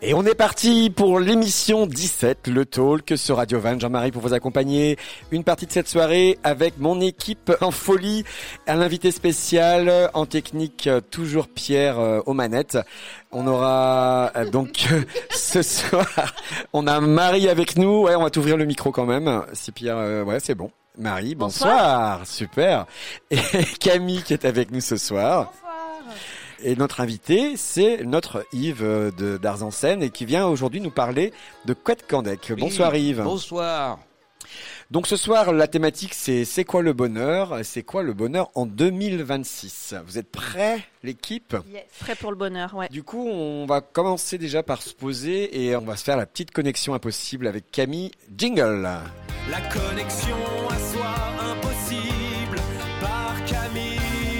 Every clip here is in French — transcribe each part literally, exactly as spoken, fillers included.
Et on est parti pour l'émission dix-sept, le talk sur Radio Vannes. Jean-Marie pour vous accompagner une partie de cette soirée avec mon équipe en folie. Un invité spécial en technique, toujours Pierre euh, aux manettes. On aura euh, donc euh, ce soir, on a Marie avec nous. Ouais, on va t'ouvrir le micro quand même. Si Pierre, euh, ouais, c'est bon. Marie, bonsoir. bonsoir. Super. Et Camille qui est avec nous ce soir. Bonsoir. Et notre invité, c'est notre Yves de d'Arzansen et qui vient aujourd'hui nous parler de Couët-Candec. Oui, bonsoir Yves. Bonsoir. Donc ce soir, la thématique c'est c'est quoi le bonheur ? C'est quoi le bonheur en deux mille vingt-six ? Vous êtes prêts, l'équipe ? Yes, prêt pour le bonheur, ouais. Du coup, on va commencer déjà par se poser et on va se faire la petite connexion impossible avec Camille. Jingle. La connexion à soi impossible par Camille.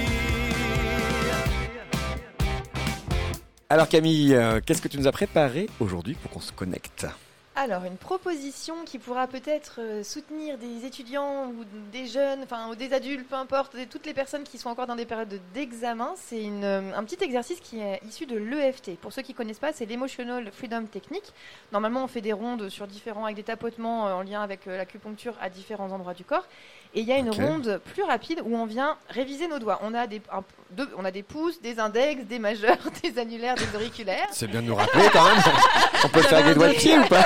Alors Camille, euh, qu'est-ce que tu nous as préparé aujourd'hui pour qu'on se connecte ? Alors, une proposition qui pourra peut-être euh, soutenir des étudiants ou des jeunes, enfin ou des adultes, peu importe, des, toutes les personnes qui sont encore dans des périodes de- d'examen. C'est une, euh, un petit exercice qui est issu de l'E F T. Pour ceux qui ne connaissent pas, c'est l'Emotional Freedom Technique. Normalement, on fait des rondes sur différents, avec des tapotements euh, en lien avec euh, l'acupuncture à différents endroits du corps. Et il y a une Ok. ronde plus rapide où on vient réviser nos doigts. On a des, un- deux, on a des pouces, des index, des majeurs, des annulaires, des auriculaires. C'est bien de nous rappeler quand même. On peut le faire avec les doigts de pied ou pas ?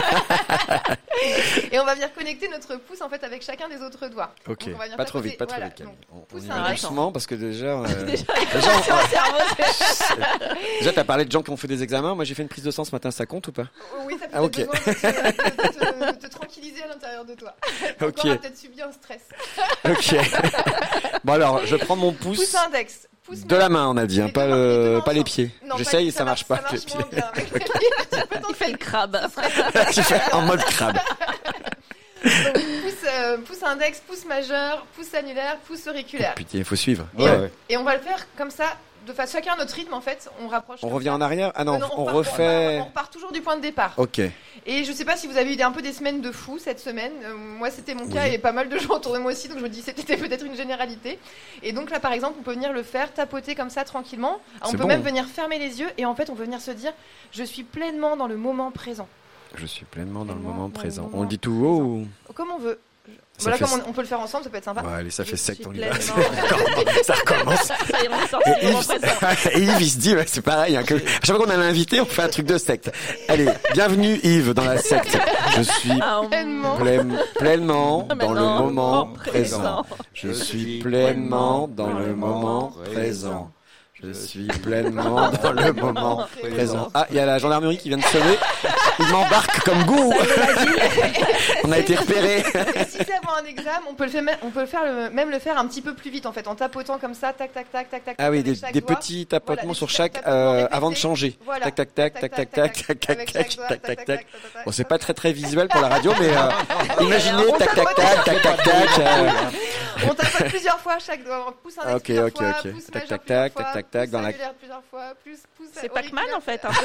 Et on va venir connecter notre pouce en fait avec chacun des autres doigts. Ok, Donc, on va venir pas trop tapoter. vite, pas trop Voilà. vite Camille. Donc, On, on pouce y un va reste. doucement parce que déjà... euh, Déjà, déjà, on- sur le cerveau. Déjà, t'as parlé de gens qui ont fait des examens. Moi, j'ai fait une prise de sang ce matin. Ça compte ou pas ? Oui, ça peut Ah, être ok. besoin de te, de te- de te tranquilliser à l'intérieur de toi. Ton Ok. corps a peut-être subi un stress. Ok. Bon alors, je prends mon pouce Pouce index. Pouce de la main, on a dit, hein, Les pas, deux mains- les deux le, mains pas les ensemble. pieds. Non, J'essaye et pas- ça marche pas Ça avec marche les moins pieds. bien avec les pieds. Tu peux Il fait le crabe. Tu fais en mode crabe. Donc, pouce, euh, pouce index, pouce majeur, pouce annulaire, pouce auriculaire. Putain, il faut suivre. Et, Ouais. on, et on va le faire comme ça, de façon chacun à notre rythme en fait. On rapproche. On comme revient ça. en arrière ? Ah non, Euh, on repart- refait... On repart toujours du point de départ. Ok. Et je sais pas si vous avez eu des- un peu des semaines de fou cette semaine. Euh, moi, c'était mon cas Oui. et pas mal de gens autour de moi aussi. Donc je me dis c'était peut-être une généralité. Et donc là, par exemple, on peut venir le faire, tapoter comme ça tranquillement. On C'est peut bon. même venir fermer les yeux et en fait, on peut venir se dire je suis pleinement dans le moment présent. Je suis pleinement dans le Pleinement moment dans le présent. moment On le dit tout haut ou... Comme on veut. Ça Voilà, fait comme s- on, on peut le faire ensemble, ça peut être sympa. Ouais, allez, ça Je fait sec suis ton livre. pleinement- Ça recommence. Ça y est, on est sorti Et du moment Yves, présent. et Yves, il se dit, ouais, c'est pareil. Hein, que, à chaque fois qu'on a un invité, on fait un truc de secte. Allez, bienvenue Yves dans la secte. Je suis Ah, on- Pleinement. plein- pleinement Ah, dans le maintenant, moment moment présent. Je suis pleinement dans le moment présent. Je suis pleinement dans le moment présent. Ah, il y a la gendarmerie qui vient de sonner. Il m'embarque comme gourou. On a été repérés. Et si c'est avant un examen, on peut le faire, même- on peut le faire le- même le faire un petit peu plus vite en fait, en tapotant comme ça, tac tac tac tac tac. Ah oui, avec des, chaque des doigt. petits tapotements Voilà, sur des chaque tapotements euh, répétés. avant de changer. Voilà. Tac tac tac tac tac tac tac tac Avec tac chaque doigt, tac tac tac. tac, Bon, c'est tac. pas très très visuel pour la radio, mais euh, imaginez tac tac tac tac tac tac. euh, On tapote plusieurs fois chaque doigt. On pousse un Ah, ok, plusieurs ok, fois, ok. pouce Tac, majeur tac, plusieurs tac, fois, tac, tac, tac, pouce dans la- annulaire plusieurs fois, plus pouce C'est Pac-Man auriculaire. en fait, un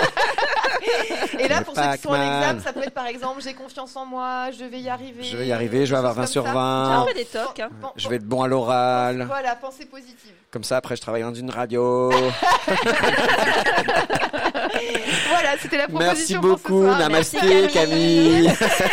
peu. Et là, pour ceux qui sont en Pac-Man. examen, ça peut être par exemple j'ai confiance en moi, je vais y arriver. Je vais y arriver, je vais avoir Des vingt choses sur comme ça. vingt. Un peu des tocs. hein. Pen- Je vais être bon à l'oral. Voilà, pensée positive. Comme ça, après, je travaille dans une radio. Voilà, c'était la proposition Merci pour beaucoup. ce soir. Namasté, Merci, Camille.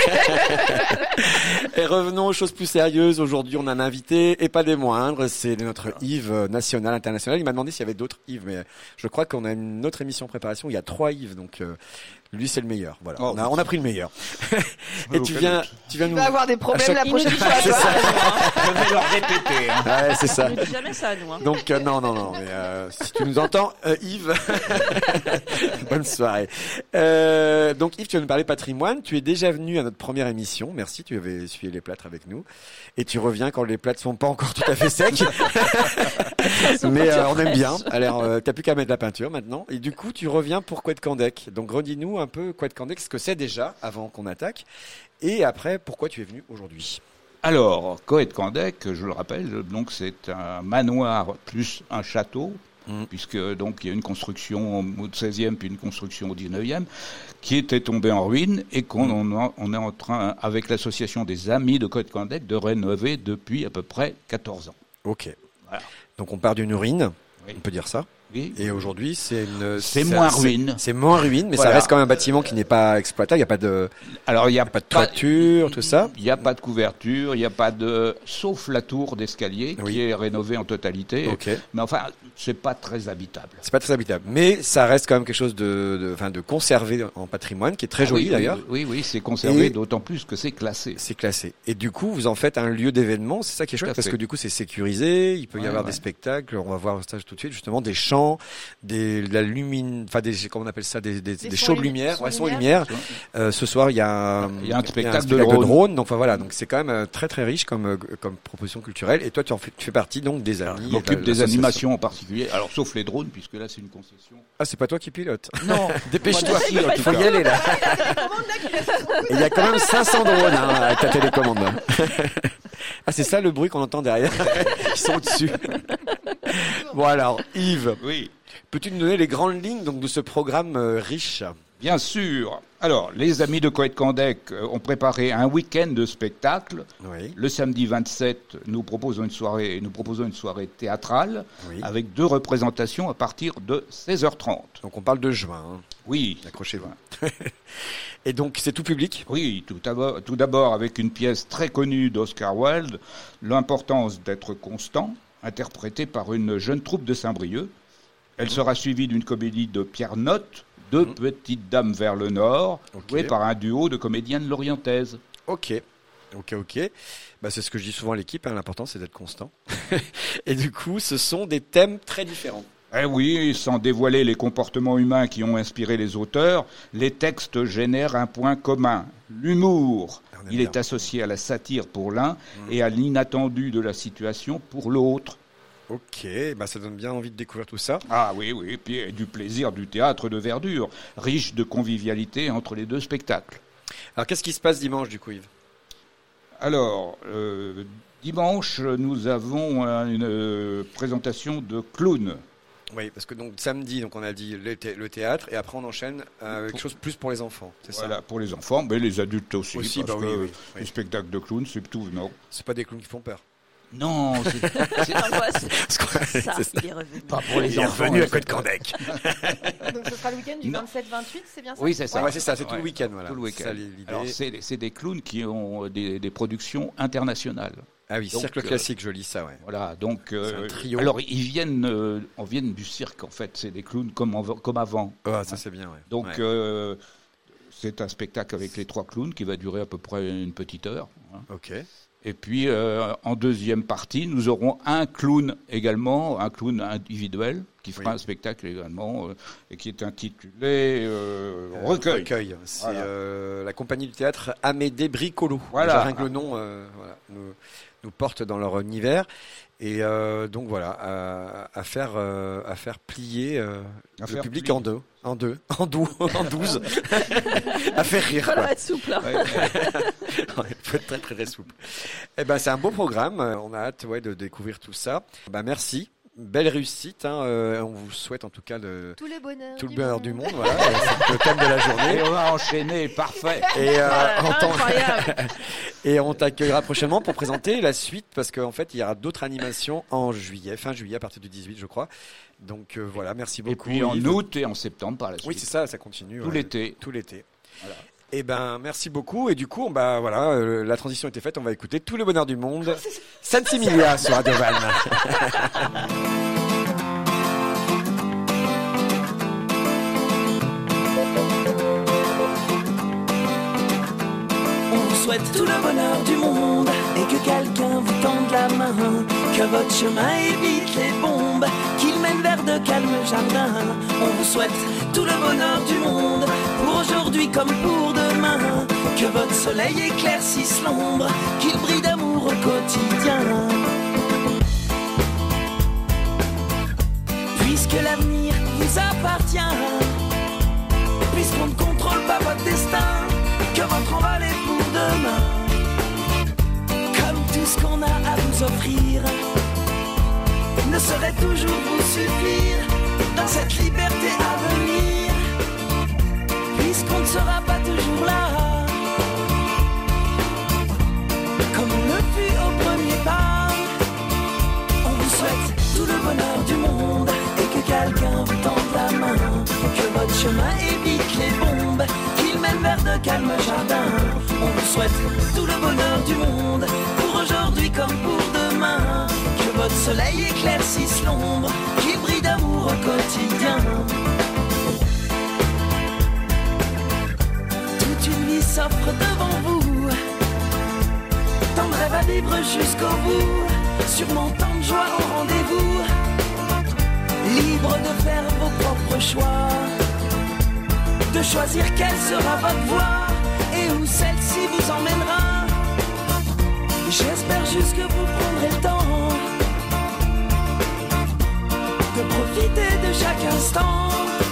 Et revenons aux choses plus sérieuses. Aujourd'hui, on a un invité, et pas des moindres. C'est notre Yves euh, national, international. Il m'a demandé s'il y avait d'autres Yves, mais je crois qu'on a une autre émission en préparation. Il y a trois Yves, donc euh, lui, c'est le meilleur. Voilà, Oh, on a, on a pris le meilleur. Et tu viens, tu viens Tu nous. vas avoir des problèmes chaque- la Il nous prochaine dit fois. jamais C'est toi. ça. Je vais leur répéter. Hein. Ouais, c'est ça. Il nous dit jamais ça à nous. hein. Donc euh, non, non, non. Mais euh, si tu nous entends, euh, Yves, bonne soirée. Euh, donc Yves, tu vas nous parler patrimoine. Tu es déjà venu à notre première émission. Merci, tu avais essuyé les plâtres avec nous. Et tu reviens quand les plâtres sont pas encore tout à fait secs. Mais euh, on aime bien. Alors, euh, t'as plus qu'à mettre la peinture maintenant. Et du coup, tu reviens pour Couët-Candec. Donc redis-nous un peu Couët-Candec, ce que c'est déjà avant qu'on attaque. Et après, pourquoi tu es venu aujourd'hui. Alors, Couët-Candec, je le rappelle, donc c'est un manoir plus un château, Mm. puisque donc il y a une construction au seizième puis une construction au dix-neuvième, qui était tombée en ruine et qu'on on, on est en train, avec l'association des Amis de Couët-Candec, de rénover depuis à peu près quatorze ans. Ok. Voilà. Donc on part d'une urine. Oui. On peut dire ça. Oui. Et aujourd'hui, c'est une. C'est moins ruine. C'est moins ruine, mais Voilà. ça reste quand même un bâtiment qui n'est pas exploitable. Il n'y a pas de, Alors, il n'y a pas de toiture, tout ça. Il n'y a pas de couverture, il n'y a pas de, sauf la tour d'escalier Oui. qui est rénovée en totalité. Ok. Mais enfin, c'est pas très habitable. C'est pas très habitable, mais ça reste quand même quelque chose de, de, enfin, de conservé en patrimoine, qui est très Ah joli oui, d'ailleurs. Oui, oui, oui, c'est conservé, Et- d'autant plus que c'est classé. C'est classé. Et du coup, vous en faites un lieu d'événement. C'est ça qui est Tout à chouette parce fait. que du coup, c'est sécurisé. Il peut y Ouais, avoir ouais. des spectacles. On va voir ça tout de suite. Justement, des chants, des, de la lumine, enfin, des, comment on appelle ça, des, des, Des des sons shows de lumi- lumière, sons ouais, sons lumière. lumière. Euh, ce soir, il y a, Il y a un spectacle de de drone. drone. Donc, enfin, voilà. Donc, c'est quand même euh, très, très riche comme, euh, comme proposition culturelle. Et toi, tu en fais, tu fais partie donc des amis. Je m'occupe de des l'association. animations en particulier, alors sauf les drones, puisque là c'est une concession. Ah, c'est pas toi qui pilote. Non, Dépêche-toi, Pas de- il faut y aller là. Et il y a quand même cinq cents drones hein, avec ta télécommande. Ah, c'est ça le bruit qu'on entend derrière. Ils sont au-dessus. Bon alors, Yves, Oui, peux-tu nous donner les grandes lignes donc de ce programme euh, riche? bien sûr. Alors, les amis de Coët-Candec euh, ont préparé un week-end de spectacle. Oui, Le samedi vingt-sept, nous proposons une soirée, nous proposons une soirée théâtrale oui. avec deux représentations à partir de seize heures trente. Donc on parle de juin. Hein. Oui, Accrochez-vous. Et donc c'est tout public? oui, tout d'abord, tout d'abord avec une pièce très connue d'Oscar Wilde, L'importance d'être constant, interprétée par une jeune troupe de Saint-Brieuc. Elle sera suivie d'une comédie de Pierre Notte, Deux Mhm. petites dames vers le nord, Ok. jouée par un duo de comédiennes lorientaises. Ok. Ok, ok. Bah, c'est ce que je dis souvent à l'équipe, hein, l'important c'est d'être constant. Et du coup, ce sont des thèmes très différents. Eh oui, sans dévoiler les comportements humains qui ont inspiré les auteurs, les textes génèrent un point commun, l'humour. On aime Il bien. est associé à la satire pour l'un Mhm. et à l'inattendu de la situation pour l'autre. Ok, bah, ça donne bien envie de découvrir tout ça. Ah oui, oui, et puis et du plaisir du théâtre de verdure, riche de convivialité entre les deux spectacles. Alors qu'est-ce qui se passe dimanche du coup, Yves? Alors, euh, dimanche, nous avons euh, une euh, présentation de clowns. Oui, parce que donc samedi, donc on a dit le, thé- le théâtre, et après on enchaîne euh, avec quelque chose plus pour les enfants, c'est Voilà, pour les enfants, mais les adultes aussi. Aussi, parce bah oui, que oui, oui. les spectacles de clowns, c'est tout, non. ça C'est pas des clowns qui font peur. Non, c'est c'est L'angoisse. Parce que- Ça, c'est ça. il est revenu. pas pour les Il est enfants. revenu à hein, Coët-Candec. Donc ce sera le week-end du Non. vingt-sept vingt-huit, c'est bien ça? Oui, c'est ça. Ouais, c'est ça, c'est tout Ouais. le week-end, voilà. Tout le C'est ça, week-end. l'idée. Alors, c'est c'est des clowns qui ont des, des productions internationales. Ah oui, donc, cirque euh, classique, je lis ça, ouais. Voilà, donc euh, C'est un trio. alors ils viennent, euh, on viennent du cirque en fait. C'est des clowns comme, en- comme avant. Ah, ça c'est bien, ouais. Donc Ouais. euh, c'est un spectacle avec les trois clowns qui va durer à peu près une petite heure. hein. Ok. Et puis euh, en deuxième partie, nous aurons un clown également, un clown individuel qui fera Oui. un spectacle également euh, et qui est intitulé euh, Recueil. Recueil. C'est Voilà. euh, la compagnie du théâtre Amédée Bricolo. Voilà. Déjà, rien que le nom euh, voilà, nous, nous porte dans leur univers. Et euh, donc voilà, à, à faire à, à faire plier euh, À le faire public plier. en deux, en deux, en dou, en douze, à faire rire. Il Quoi. va être souple. hein. Ouais, ouais. Il faut être très très très souple. Eh ben c'est un beau programme. On a hâte ouais, de découvrir tout ça. Ben merci. Belle réussite. Hein. Euh, on vous souhaite en tout cas le, Tout le bonheur. tout le du bonheur monde. du monde. Voilà, c'est le thème de la Et journée. on va enchaîner, parfait. Et, euh, on t'en- Incroyable. et on t'accueillera prochainement pour présenter la suite parce qu'en fait il y aura d'autres animations en juillet, fin juillet à partir du dix-huit je crois. Donc euh, voilà, merci Et beaucoup. puis en Yves. août et en septembre par la suite. Oui c'est ça, ça continue. Tout ouais. l'été. Tout l'été. Voilà. Et ben merci beaucoup et du coup on bah voilà euh, la transition était faite, on va écouter Tout le bonheur du monde. Sensimilia sur Radio Van. On vous souhaite tout le bonheur du monde et que quelqu'un vous tende la main, que votre chemin évite les bombes, qu'il mène vers de calmes jardins. On vous souhaite tout le bonheur du monde pour aujourd'hui comme pour demain, que votre soleil éclaircisse l'ombre, qu'il brille d'amour au quotidien. Puisque l'avenir vous appartient, puisqu'on ne contrôle pas votre destin, que votre envol est pour demain. Comme tout ce qu'on a à vous offrir ne saurait toujours vous suffire dans cette liberté à venir, puisqu'on ne sera pas toujours là, comme on le fut au premier pas. On vous souhaite tout le bonheur du monde et que quelqu'un souhaite tout le bonheur du monde, pour aujourd'hui comme pour demain. Que votre soleil éclaircisse l'ombre, qu'il brille d'amour au quotidien. Toute une vie s'offre devant vous, tant de rêves à vivre jusqu'au bout, sûrement tant de joie au rendez-vous. Libre de faire vos propres choix, de choisir quelle sera votre voie et où celle-ci vous emmènera. J'espère juste que vous prendrez le temps de profiter de chaque instant.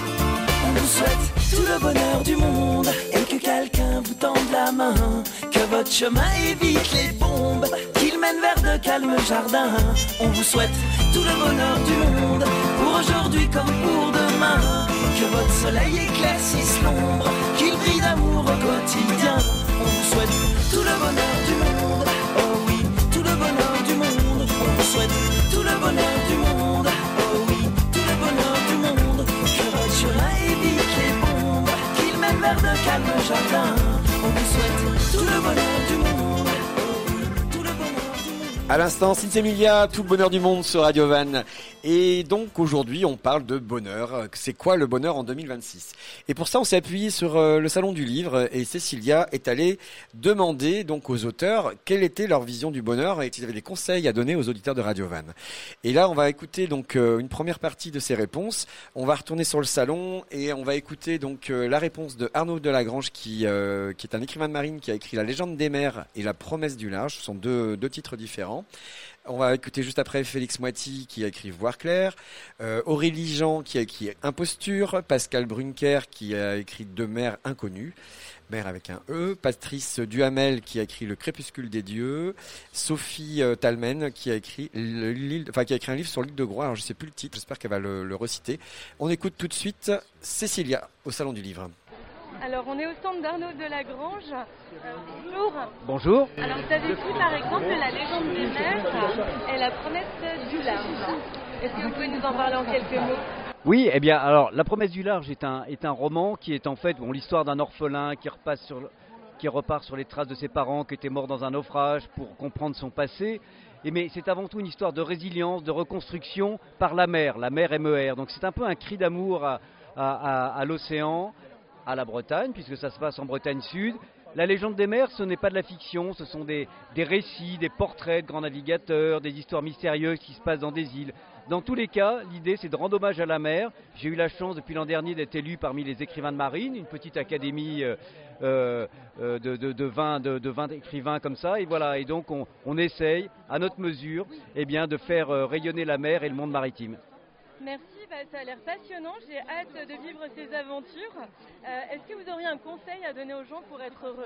On vous souhaite tout le bonheur du monde et que quelqu'un vous tende la main, que votre chemin évite les bombes, qu'il mène vers de calmes jardins. On vous souhaite tout le bonheur du monde, pour aujourd'hui comme pour demain. Que votre soleil éclaircisse l'ombre, qu'il brille d'amour au quotidien. On vous souhaite tout le bonheur du monde, oh oui, tout le bonheur du monde. On vous souhaite tout le bonheur du monde, oh oui, tout le bonheur du monde. Que votre chemin évite les bombes, qu'il mène vers de calmes jardins. On vous souhaite tout le bonheur du monde, oh oui, tout le bonheur du monde. À l'instant, Cynthia Emilia, tout le bonheur du monde sur Radio Van. Et donc aujourd'hui, on parle de bonheur. C'est quoi le bonheur en deux mille vingt-six? Et pour ça, on s'est appuyé sur euh, le salon du livre et Cécilia est allée demander donc aux auteurs quelle était leur vision du bonheur et s'ils avaient des conseils à donner aux auditeurs de Radio Van. Et là, on va écouter donc euh, une première partie de ces réponses. On va retourner sur le salon et on va écouter donc euh, la réponse de Arnaud Delagrange qui euh, qui est un écrivain de marine qui a écrit La légende des mers et La promesse du large. Ce sont deux deux titres différents. On va écouter juste après Félix Moiti qui a écrit Voir clair, euh, Aurélie Jean qui a écrit Imposture, Pascal Brunker qui a écrit Deux mers inconnues, mer avec un E, Patrice Duhamel qui a écrit Le crépuscule des dieux, Sophie euh, Talmen qui a écrit le, l'île, enfin qui a écrit un livre sur l'île de Groix. Alors je sais plus le titre, j'espère qu'elle va le, le reciter. On écoute tout de suite Cécilia au salon du livre. Alors, on est au stand d'Arnaud Delagrange. Euh, bonjour. Bonjour. Alors, vous avez écrit par exemple La légende des mers et La promesse du large. Est-ce que vous pouvez nous en parler en quelques mots? Oui, eh bien, alors, La promesse du large est un, est un roman qui est en fait bon, l'histoire d'un orphelin qui repasse sur, qui repart sur les traces de ses parents qui étaient morts dans un naufrage pour comprendre son passé. Et mais c'est avant tout une histoire de résilience, de reconstruction par la mer, la mer M E R. Donc c'est un peu un cri d'amour à, à, à, à l'océan, à la Bretagne, puisque ça se passe en Bretagne Sud. La légende des mers, ce n'est pas de la fiction, ce sont des, des récits, des portraits de grands navigateurs, des histoires mystérieuses qui se passent dans des îles. Dans tous les cas, l'idée c'est de rendre hommage à la mer. J'ai eu la chance depuis l'an dernier d'être élu parmi les écrivains de marine, une petite académie euh, euh, de, de, de, vingt, de, de vingt écrivains comme ça. Et voilà, et donc on, on essaye, à notre mesure, eh bien, de faire euh, rayonner la mer et le monde maritime. Merci, bah, ça a l'air passionnant, j'ai hâte de vivre ces aventures. Euh, est-ce que vous auriez un conseil à donner aux gens pour être heureux?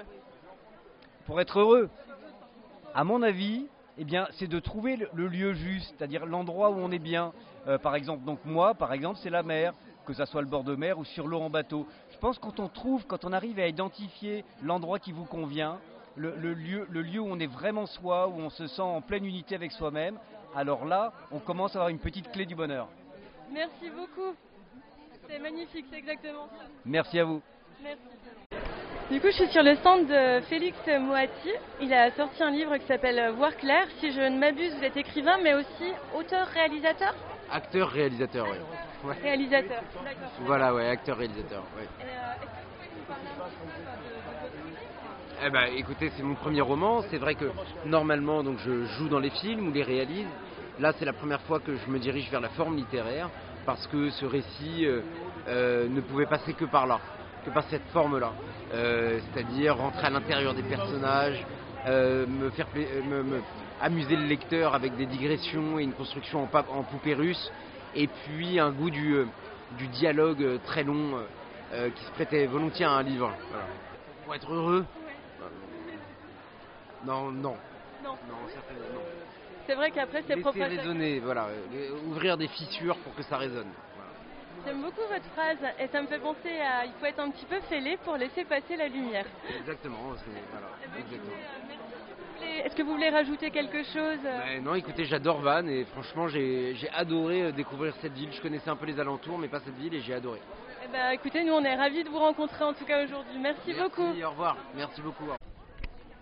Pour être heureux, à mon avis, eh bien, c'est de trouver le, le lieu juste, c'est-à-dire l'endroit où on est bien. Euh, par exemple, donc moi, par exemple, c'est la mer, que ça soit le bord de mer ou sur l'eau en bateau. Je pense que quand on trouve, quand on arrive à identifier l'endroit qui vous convient, le, le, lieu, le lieu où on est vraiment soi, où on se sent en pleine unité avec soi-même, alors là, on commence à avoir une petite clé du bonheur. Merci beaucoup. C'est magnifique, c'est exactement ça. Merci à vous. Merci. Du coup, je suis sur le stand de Félix Moati. Il a sorti un livre qui s'appelle Voir clair. Si je ne m'abuse, vous êtes écrivain, mais aussi auteur-réalisateur. Acteur-réalisateur, oui. Ouais. Réalisateur, d'accord. Voilà, ouais, acteur-réalisateur, ouais. Et, euh, est-ce que vous pouvez nous parler un petit peu de, de votre livre? Eh ben, écoutez, c'est mon premier roman. C'est vrai que normalement, donc, je joue dans les films ou les réalise. Là, c'est la première fois que je me dirige vers la forme littéraire parce que ce récit euh, euh, ne pouvait passer que par là, que par cette forme-là. Euh, c'est-à-dire rentrer à l'intérieur des personnages, euh, me faire pla- me, me amuser le lecteur avec des digressions et une construction en, pa- en poupée russe, et puis un goût du, euh, du dialogue euh, très long euh, qui se prêtait volontiers à un livre. Voilà. Pour être heureux euh, Non, non. Non. Non, certainement non. C'est vrai qu'après, c'est propre à Laisser chacun. résonner, voilà, euh, ouvrir des fissures pour que ça résonne. Voilà. J'aime beaucoup votre phrase et ça me fait penser à il faut être un petit peu fêlé pour laisser passer la lumière. Exactement, c'est, voilà, Eh ben, exactement. écoutez, euh, merci. Est-ce que vous voulez- Est-ce que vous voulez rajouter quelque chose? Ouais, non, écoutez, j'adore Vannes et franchement, j'ai, j'ai adoré euh, découvrir cette ville. Je connaissais un peu les alentours, mais pas cette ville, et j'ai adoré. Eh ben, écoutez, nous on est ravis de vous rencontrer en tout cas aujourd'hui. Merci, beaucoup. Merci, au revoir. Merci beaucoup.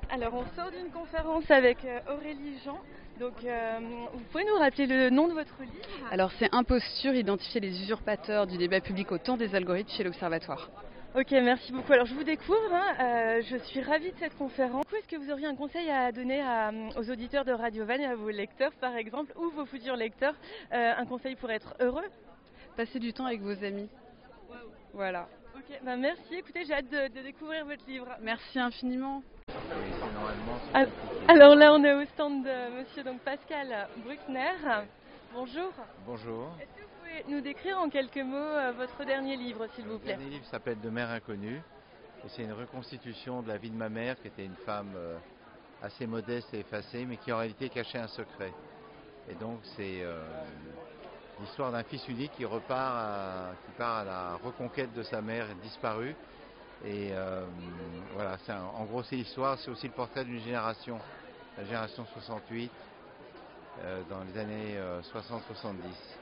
Alors, on sort d'une conférence avec euh, Aurélie Jean. Donc, euh, vous pouvez nous rappeler le nom de votre livre ? Alors, c'est Imposture, identifier les usurpateurs du débat public au temps des algorithmes chez l'Observatoire. Ok, merci beaucoup. Alors, je vous découvre. Hein, euh, je suis ravie de cette conférence. Est-ce que vous auriez un conseil à donner à, aux auditeurs de Radio Vannes et à vos lecteurs, par exemple, ou vos futurs lecteurs, euh, un conseil pour être heureux ? Passez du temps avec vos amis. Wow. Voilà. Ok, bah merci. Écoutez, j'ai hâte de, de découvrir votre livre. Merci infiniment. Alors là, on est au stand de Monsieur donc Pascal Bruckner. Bonjour. Bonjour. Est-ce que vous pouvez nous décrire en quelques mots euh, votre dernier livre, s'il vous plaît ? Le dernier livre s'appelle De mère inconnue. Et c'est une reconstitution de la vie de ma mère, qui était une femme euh, assez modeste et effacée, mais qui en réalité cachait un secret. Et donc c'est euh, l'histoire d'un fils unique qui repart, à, qui part à la reconquête de sa mère disparue. Et euh, voilà, c'est un, en gros c'est l'histoire, c'est aussi le portrait d'une génération, la génération soixante-huit, euh, dans les années euh, soixante soixante-dix.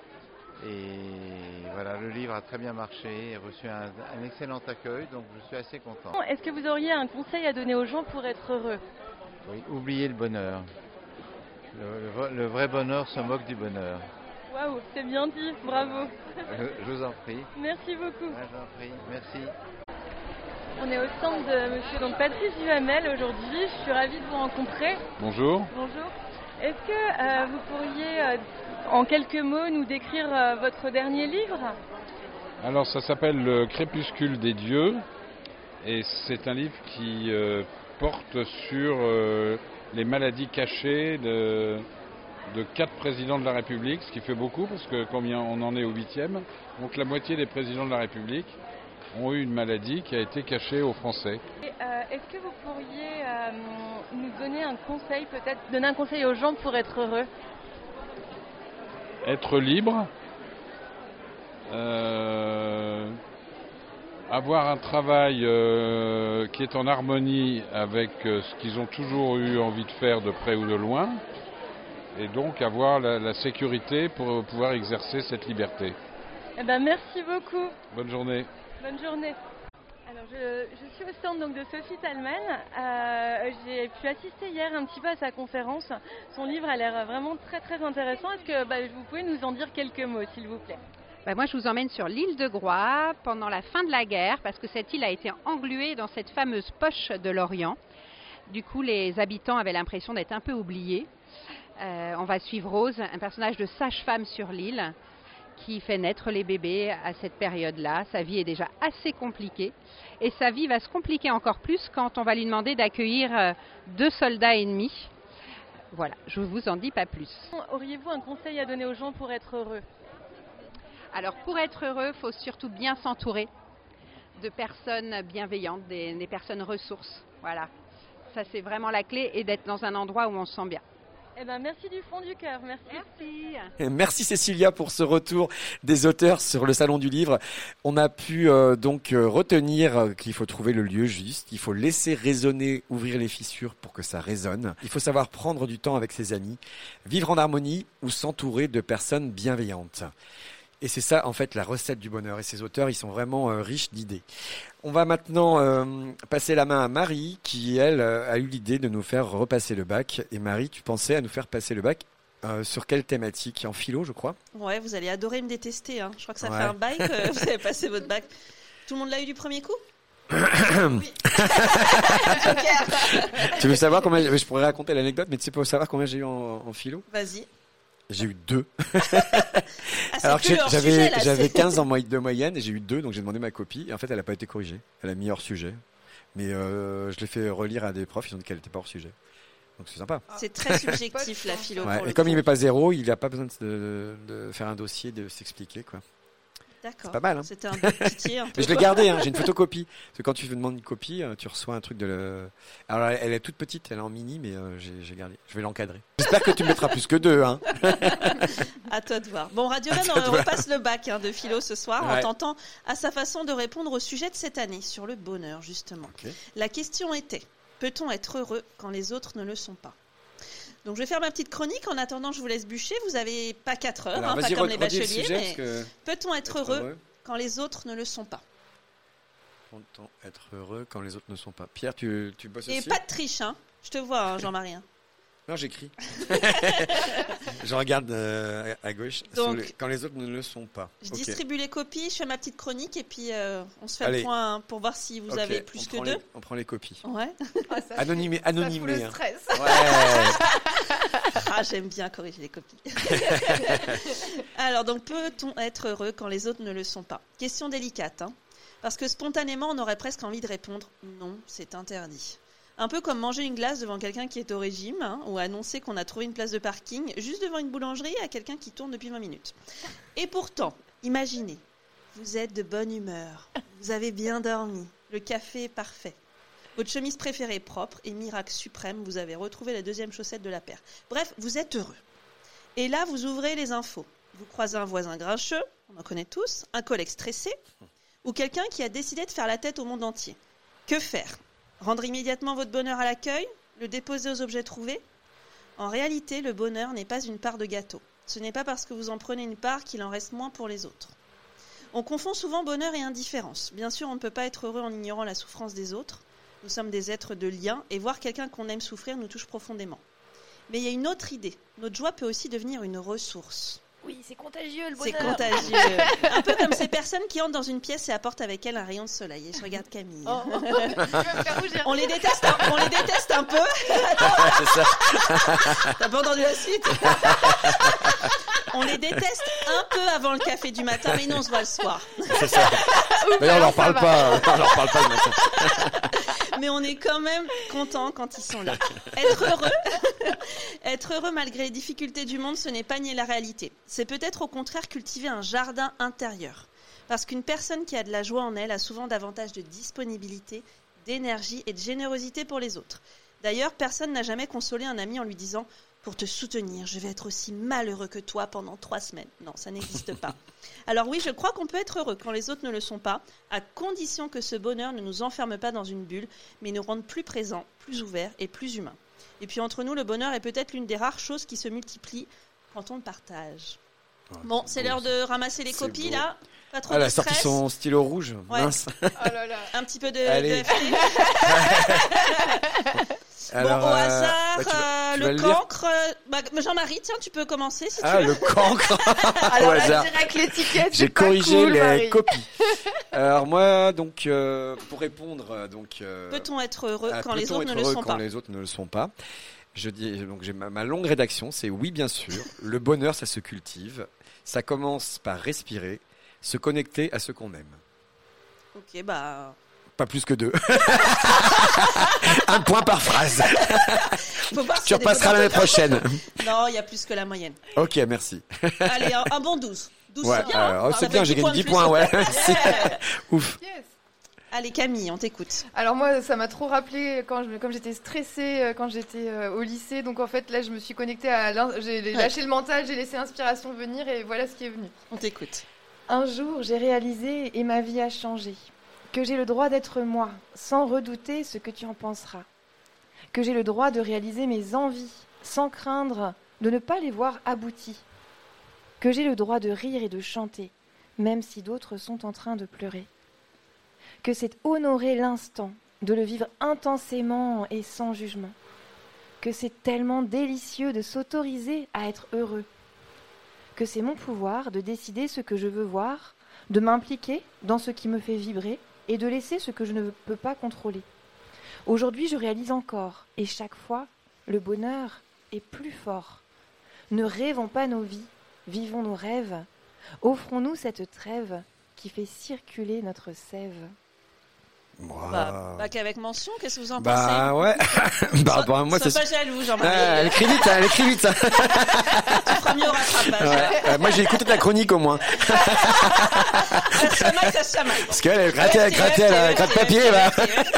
Et voilà, le livre a très bien marché, et reçu un, un excellent accueil, donc je suis assez content. Est-ce que vous auriez un conseil à donner aux gens pour être heureux ? Oui, oubliez le bonheur. Le, le, le vrai bonheur se moque du bonheur. Waouh, c'est bien dit, bravo. Je, je vous en prie. Merci beaucoup. Ouais, je vous en prie, merci. On est au stand de Monsieur donc Patrice Duhamel aujourd'hui. Je suis ravie de vous rencontrer. Bonjour. Bonjour. Est-ce que euh, vous pourriez, euh, en quelques mots, nous décrire euh, votre dernier livre ? Alors, ça s'appelle Le Crépuscule des dieux, et c'est un livre qui euh, porte sur euh, les maladies cachées de, de quatre présidents de la République, ce qui fait beaucoup parce que combien on en est au huitième. Donc, la moitié des présidents de la République ont eu une maladie qui a été cachée aux Français. Et, euh, est-ce que vous pourriez euh, nous donner un conseil, peut-être, donner un conseil aux gens pour être heureux ? Être libre, euh, avoir un travail euh, qui est en harmonie avec euh, ce qu'ils ont toujours eu envie de faire de près ou de loin, et donc avoir la, la sécurité pour pouvoir exercer cette liberté. Eh ben, merci beaucoup. Bonne journée. Bonne journée. Alors je, je suis au stand donc de Sophie Talman. Euh, j'ai pu assister hier un petit peu à sa conférence. Son livre a l'air vraiment très très intéressant. Est-ce que bah, vous pouvez nous en dire quelques mots, s'il vous plaît ? Bah moi, je vous emmène sur l'île de Groix pendant la fin de la guerre, parce que cette île a été engluée dans cette fameuse poche de l'Orient. Du coup, les habitants avaient l'impression d'être un peu oubliés. Euh, on va suivre Rose, un personnage de sage-femme sur l'île, qui fait naître les bébés à cette période-là. Sa vie est déjà assez compliquée. Et sa vie va se compliquer encore plus quand on va lui demander d'accueillir deux soldats ennemis. Voilà, je ne vous en dis pas plus. Auriez-vous un conseil à donner aux gens pour être heureux ? Alors, pour être heureux, il faut surtout bien s'entourer de personnes bienveillantes, des, des personnes ressources. Voilà, ça c'est vraiment la clé, et d'être dans un endroit où on se sent bien. Eh ben, merci du fond du cœur, merci. Merci. Merci Cécilia pour ce retour des auteurs sur le Salon du Livre. On a pu euh, donc euh, retenir qu'il faut trouver le lieu juste, il faut laisser résonner, ouvrir les fissures pour que ça résonne. Il faut savoir prendre du temps avec ses amis, vivre en harmonie ou s'entourer de personnes bienveillantes. Et c'est ça, en fait, la recette du bonheur. Et ces auteurs, ils sont vraiment euh, riches d'idées. On va maintenant euh, passer la main à Marie, qui, elle, euh, a eu l'idée de nous faire repasser le bac. Et Marie, tu pensais à nous faire passer le bac euh, sur quelle thématique ? En philo, je crois ? Ouais, vous allez adorer me détester. Hein. Je crois que ça ouais. fait un bail que vous avez passé votre bac. Tout le monde l'a eu du premier coup ? Oui. Tu veux savoir combien... Je pourrais raconter l'anecdote, mais tu sais pas savoir combien j'ai eu en, en philo ? Vas-y. J'ai eu deux. Ah, alors que j'avais, sujet, là, j'avais c'est... quinze en de moyenne et j'ai eu deux, donc j'ai demandé ma copie. Et en fait, elle n'a pas été corrigée. Elle a mis hors sujet. Mais euh, je l'ai fait relire à des profs, ils ont dit qu'elle n'était pas hors sujet. Donc c'est sympa. C'est très subjectif, la philo. Ouais, pour et le comme coup. il met pas zéro, il n'a pas besoin de, de, de faire un dossier, de s'expliquer, quoi. D'accord. C'est pas mal, hein. C'était un peu de pitié. Un peu. Mais je l'ai gardé, hein. J'ai une photocopie. Parce que quand tu demandes une copie, tu reçois un truc de le... Alors elle est toute petite, elle est en mini, mais euh, j'ai, j'ai gardé. Je vais l'encadrer. J'espère que tu me mettras plus que deux, hein. À toi de voir. Bon, Radio Vannes, on repasse le bac hein, de philo ce soir, ouais. En tentant à sa façon de répondre au sujet de cette année, sur le bonheur, justement. Okay. La question était, peut-on être heureux quand les autres ne le sont pas ? Donc je vais faire ma petite chronique. En attendant, je vous laisse bûcher. Vous n'avez pas quatre heures, hein, pas comme les bacheliers. Mais que... peut-on être, être heureux, heureux quand les autres ne le sont pas ? Peut-on être heureux quand les autres ne sont pas? Pierre, tu, tu bosses Et aussi? pas de triche, hein. Je te vois, hein, Jean-Marie. hein. Non, j'écris. Je regarde euh, à gauche. Donc, sur les- quand les autres ne le sont pas. Je Ok. distribue les copies, je fais ma petite chronique et puis euh, on se fait Allez. le point pour voir si vous Ok, avez on plus que prend deux. les- on prend les copies. Ouais. Anonymé, anonymé. fout le hein. stress. Ouais. Ah, j'aime bien corriger les copies. Alors, donc, peut-on être heureux quand les autres ne le sont pas? Question délicate, hein. Parce que spontanément, on aurait presque envie de répondre non, c'est interdit. Un peu comme manger une glace devant quelqu'un qui est au régime, hein, ou annoncer qu'on a trouvé une place de parking juste devant une boulangerie à quelqu'un qui tourne depuis vingt minutes. Et pourtant, imaginez, vous êtes de bonne humeur, vous avez bien dormi, le café est parfait. Votre chemise préférée est propre et miracle suprême, vous avez retrouvé la deuxième chaussette de la paire. Bref, vous êtes heureux. Et là, vous ouvrez les infos. Vous croisez un voisin grincheux, on en connaît tous, un collègue stressé, ou quelqu'un qui a décidé de faire la tête au monde entier. Que faire? Rendre immédiatement votre bonheur à l'accueil? Le déposer aux objets trouvés? En réalité, le bonheur n'est pas une part de gâteau. Ce n'est pas parce que vous en prenez une part qu'il en reste moins pour les autres. On confond souvent bonheur et indifférence. Bien sûr, on ne peut pas être heureux en ignorant la souffrance des autres. Nous sommes des êtres de lien et voir quelqu'un qu'on aime souffrir nous touche profondément. Mais il y a une autre idée. Notre joie peut aussi devenir une ressource. Oui, c'est contagieux le C'est bonheur. contagieux. Un peu comme ces personnes qui entrent dans une pièce et apportent avec elles un rayon de soleil. Et je regarde Camille. Oh. Tu vas me faire rougir. On les déteste un, on les déteste un peu. C'est ça. T'as pas entendu la suite? On les déteste un peu avant le café du matin, mais nous on se voit le soir. C'est ça. D'ailleurs, on leur parle pas. On leur parle pas le matin. Mais on est quand même content quand ils sont là. Être heureux, être heureux malgré les difficultés du monde, ce n'est pas nier la réalité. C'est peut-être au contraire cultiver un jardin intérieur. Parce qu'une personne qui a de la joie en elle a souvent davantage de disponibilité, d'énergie et de générosité pour les autres. D'ailleurs, personne n'a jamais consolé un ami en lui disant « Pour te soutenir, je vais être aussi malheureux que toi pendant trois semaines. » Non, ça n'existe pas. Alors oui, je crois qu'on peut être heureux quand les autres ne le sont pas, à condition que ce bonheur ne nous enferme pas dans une bulle, mais nous rende plus présents, plus ouverts et plus humains. Et puis entre nous, le bonheur est peut-être l'une des rares choses qui se multiplient quand on le partage. Ouais, Bon, c'est beau, l'heure ça. de ramasser les C'est copies, beau. là. Pas trop Ah, elle de a sorti stress. son stylo rouge. Ouais. Mince. Oh là là. Un petit peu de, Allez. de F T. Alors, bon, au euh, bah, hasard, tu vas- euh, tu vas le le lire cancre. euh, bah, Jean-Marie, tiens, tu peux commencer si Ah, tu veux. le cancre. Alors Au là, hasard. direct l'étiquette, J'ai c'est pas corrigé cool, les Marie. copies. Alors moi, donc, euh, pour répondre, euh, donc, euh, Peut-on être heureux à quand les peut-on autres être ne le heureux sont quand pas? les autres ne le sont pas. Je dis donc j'ai ma, ma longue rédaction, c'est oui bien sûr. Le bonheur, ça se cultive. Ça commence par respirer, se connecter à ce qu'on aime. Ok, bah. Pas plus que deux. Un point par phrase. Faut voir s'il Tu y a des repasseras fautes l'année d'orthographe. prochaine. Non, il y a plus que la moyenne. Ok, merci. Allez, un, un bon douze. douze, Ouais, c'est bien. euh, hein oh, Ça c'est fait bien, dix j'ai gagné de dix plus. points, ouais. Merci. Ouais. Ouf. Yes. Allez, Camille, on t'écoute. Alors moi, ça m'a trop rappelé quand je, comme j'étais stressée euh, quand j'étais euh, au lycée. Donc en fait, là, je me suis connectée à l'in- j'ai Ouais. lâché le mental, j'ai laissé l'inspiration venir et voilà ce qui est venu. On t'écoute. Un jour, j'ai réalisé et ma vie a changé. Que j'ai le droit d'être moi, sans redouter ce que tu en penseras. Que j'ai le droit de réaliser mes envies, sans craindre de ne pas les voir abouties. Que j'ai le droit de rire et de chanter, même si d'autres sont en train de pleurer. Que c'est honorer l'instant, de le vivre intensément et sans jugement. Que c'est tellement délicieux de s'autoriser à être heureux. Que c'est mon pouvoir de décider ce que je veux voir, de m'impliquer dans ce qui me fait vibrer et de laisser ce que je ne peux pas contrôler. Aujourd'hui, je réalise encore, et chaque fois, le bonheur est plus fort. Ne rêvons pas nos vies, vivons nos rêves. Offrons-nous cette trêve qui fait circuler notre sève. Wow. Bah, bac avec mention, qu'est-ce que vous en Bah pensez? ouais. bah, bah, moi, Sois c'est- pas jaloux, Jean-Marie. Ah, elle écrit vite, hein, elle écrit vite. hein. Tu feras mieux au rattrapage. Ouais. Euh, moi, j'ai écouté ta chronique au moins. Ça se chamaille, ça se chamaille. Parce qu'elle, elle grattait, elle grattait, elle gratte papier, là.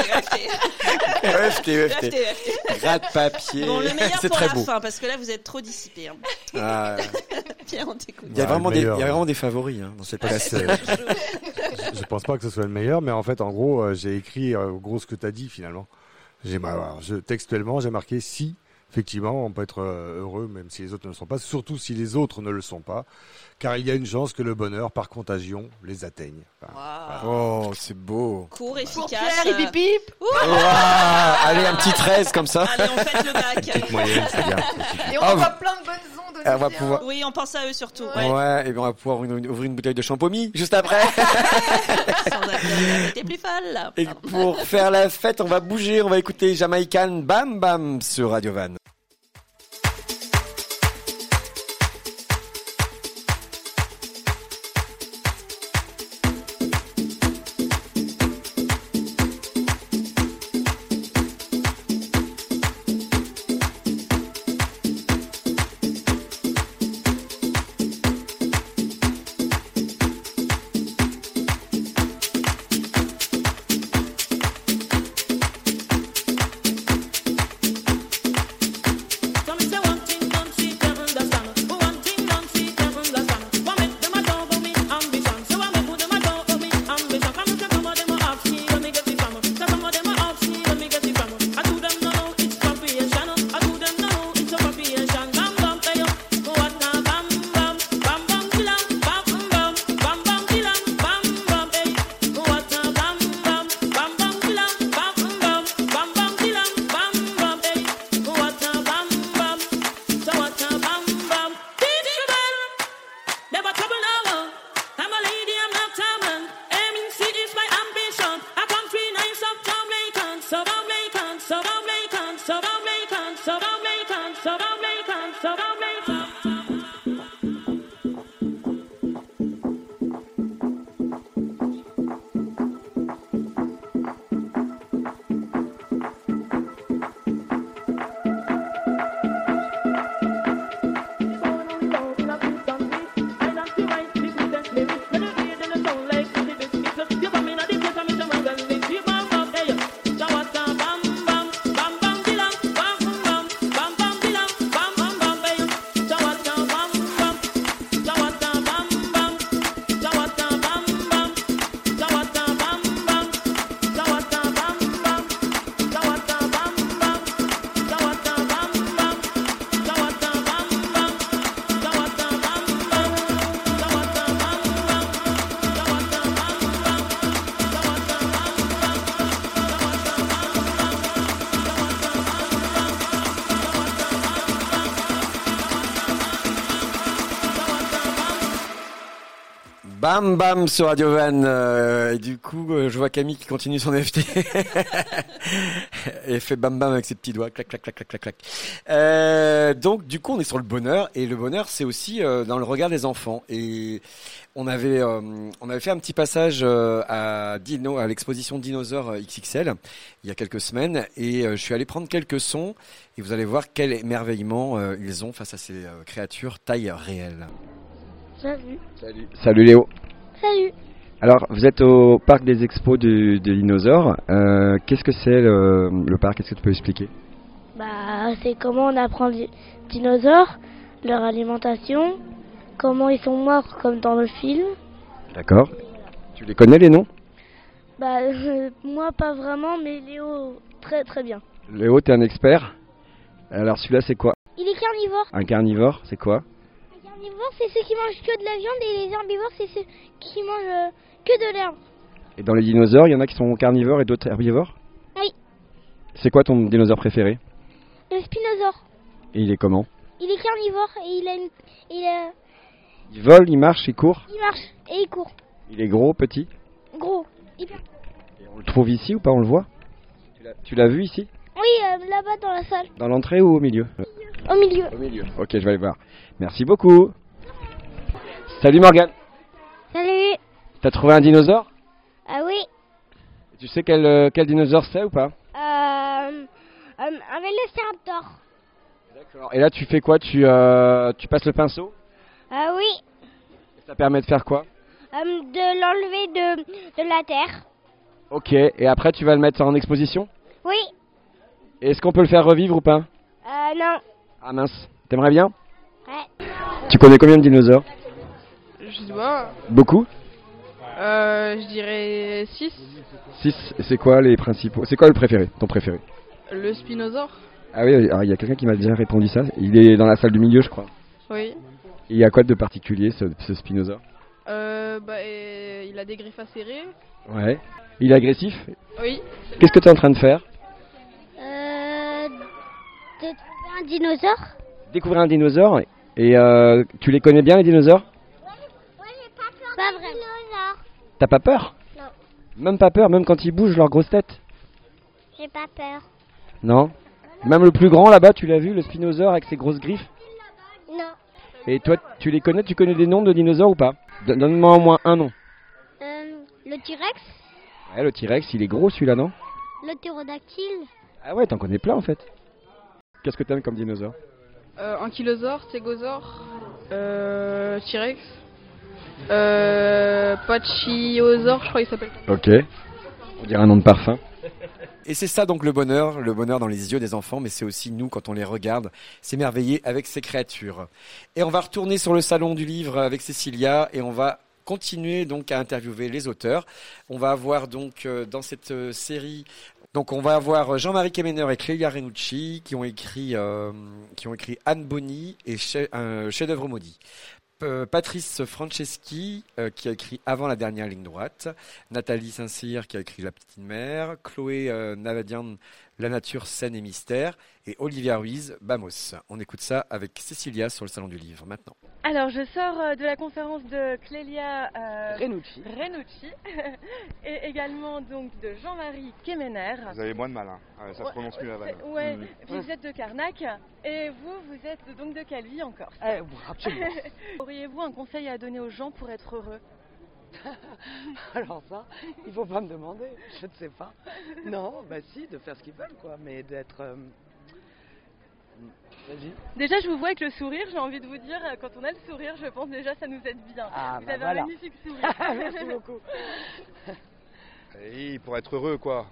E F T, E F T. Gratte papier. Bon, le meilleur C'est pour très la beau. fin, parce que là, vous êtes trop dissipés. Hein. Ah, Pierre, on t'écoute. il y a Ouais, vraiment le des, il y meilleur, a ouais. vraiment des favoris, hein, dans cette Là, classe. c'est- je, je pense pas que ce soit le meilleur, mais en fait, en gros, euh, j'ai écrit euh, gros ce que tu as dit finalement. J'ai, alors, je, textuellement, j'ai marqué si effectivement, on peut être euh, heureux même si les autres ne le sont pas, surtout si les autres ne le sont pas, car il y a une chance que le bonheur, par contagion, les atteigne. Enfin, Wow. Oh, c'est beau. Court, efficace. Pierre, euh, hip, hip, hip. Ouh. Ouah, allez, un petit treize comme ça. Allez, on fête le bac. moyenne, c'est bien. Et on Ah, envoie vous- plein de bonnes ondes aussi. On va hein. pouvoir... Oui, on pense à eux surtout. Ouais, Ouais. et bien on va pouvoir une- ouvrir une bouteille de champomis juste après. Sans accueil, t'es plus folle. Et pour faire la fête, on va bouger, on va écouter Jamaican Bam Bam sur Radio Van. Bam Bam sur Radio Van. Euh, et du coup, euh, je vois Camille qui continue son F T. Et fait Bam Bam avec ses petits doigts. Clac, clac, clac, clac, clac, clac. Euh, donc, du coup, on est sur le bonheur. Et le bonheur, c'est aussi euh, dans le regard des enfants. Et on avait, euh, on avait fait un petit passage euh, à Dino, à l'exposition Dinosaure X X L il y a quelques semaines. Et euh, je suis allé prendre quelques sons. Et vous allez voir quel émerveillement euh, ils ont face à ces euh, créatures taille réelle. Salut. Salut. Salut Léo. Salut. Alors, vous êtes au parc des expos du- des dinosaures. Euh, qu'est-ce que c'est le, le parc? Est-ce que tu peux expliquer? Bah, c'est comment on apprend les dinosaures, leur alimentation, comment ils sont morts comme dans le film. D'accord. Tu les connais les noms? Bah, euh, moi pas vraiment, mais Léo très très bien. Léo, t'es un expert. Alors celui-là, c'est quoi? Il est carnivore. Un carnivore, c'est quoi? Les carnivores, c'est ceux qui mangent que de la viande et les herbivores, c'est ceux qui mangent euh, que de l'herbe. Et dans les dinosaures, il y en a qui sont carnivores et d'autres herbivores? Oui. C'est quoi ton dinosaure préféré? Le spinosaure. Et il est comment? Il est carnivore et il a une, il a, Il vole, il marche, il court? il marche et il court. Il est gros, petit? Gros. Hyper. On le trouve ici ou pas? On le voit? Tu l'as- Tu l'as vu ici? Oui, euh, là-bas dans la salle. Dans l'entrée ou au milieu? Au milieu. Au milieu. Ok, je vais aller voir. Merci beaucoup. Salut Morgane. Salut. T'as trouvé un dinosaure? Ah oui. Tu sais quel, euh, quel dinosaure c'est ou pas? Euh, euh, un vélociraptor. D'accord. Et là, tu fais quoi? Tu, euh, tu passes le pinceau? Ah oui. Ça permet de faire quoi? Euh, de l'enlever de, de la terre. Ok. Et après, tu vas le mettre en exposition? Oui. Et est-ce qu'on peut le faire revivre ou pas? Euh, non. Ah mince. T'aimerais bien? Ouais. Tu connais combien de dinosaures? Je sais pas. Beaucoup? Euh, je dirais six. Six. Et c'est quoi les principaux? C'est quoi le préféré? Ton préféré? Le spinosaure. Ah oui, alors il y a quelqu'un qui m'a déjà répondu ça. Il est dans la salle du milieu, je crois. Oui. Et il y a quoi de particulier, ce, ce spinosaure? Euh, bah, et il a des griffes acérées. Ouais. Il est agressif? Oui. Qu'est-ce que tu es en train de faire? Euh, de trouver un dinosaure. Découvrir un dinosaure. Et euh, tu les connais bien, les dinosaures? Pas vraiment. T'as pas peur? Non. Même pas peur, même quand ils bougent leur grosse tête? J'ai pas peur. Non? Même le plus grand là-bas, tu l'as vu, le spinosaure avec ses grosses griffes? Non. Et toi, tu les connais? Tu connais des noms de dinosaures ou pas? Don- Donne-moi au moins un nom. Euh, le T-Rex, Ouais, le T-Rex, il est gros celui-là, non? le ptérodactyle, Ah ouais, t'en connais plein en fait. Qu'est-ce que t'aimes comme dinosaure? Euh, ankylosaure, stégosaure, euh, T-Rex, euh, pachyosaure, je crois qu'il s'appelle. Ok. On dirait un nom de parfum. Et c'est ça donc le bonheur, le bonheur dans les yeux des enfants, mais c'est aussi nous quand on les regarde, s'émerveiller avec ces créatures. Et on va retourner sur le salon du livre avec Cécilia et on va continuer donc à interviewer les auteurs. On va avoir donc euh, dans cette euh, série, donc on va avoir Jean-Marie Kemener et Clélia Renucci qui ont écrit, euh, qui ont écrit Anne Bonny et chef, un chef-d'œuvre maudit. Euh, Patrice Franceschi euh, qui a écrit Avant la dernière ligne droite, Nathalie Saint-Cyr qui a écrit La petite mère, Chloé euh, Navadian La nature saine et mystère et Olivia Ruiz Bamos. On écoute ça avec Cécilia sur le salon du livre maintenant. Alors, je sors euh, de la conférence de Clélia euh, Renucci. Renucci et également donc de Jean-Marie Kemener. Vous avez moins de mal, hein. Ouais, ça se prononce mieux à Vannes. Ouais, Mm. puis vous êtes de Carnac et vous, vous êtes donc de Calvi en Corse. Eh, absolument. Auriez-vous un conseil à donner aux gens pour être heureux? Alors ça, il faut pas me demander, je ne sais pas. Non, bah si, de faire ce qu'ils veulent, quoi, mais d'être... euh, Vas-y. Déjà, je vous vois avec le sourire, j'ai envie de vous dire, quand on a le sourire, je pense déjà ça nous aide bien. Ah, vous bah avez voilà. un magnifique sourire. Merci beaucoup. Et pour être heureux, quoi,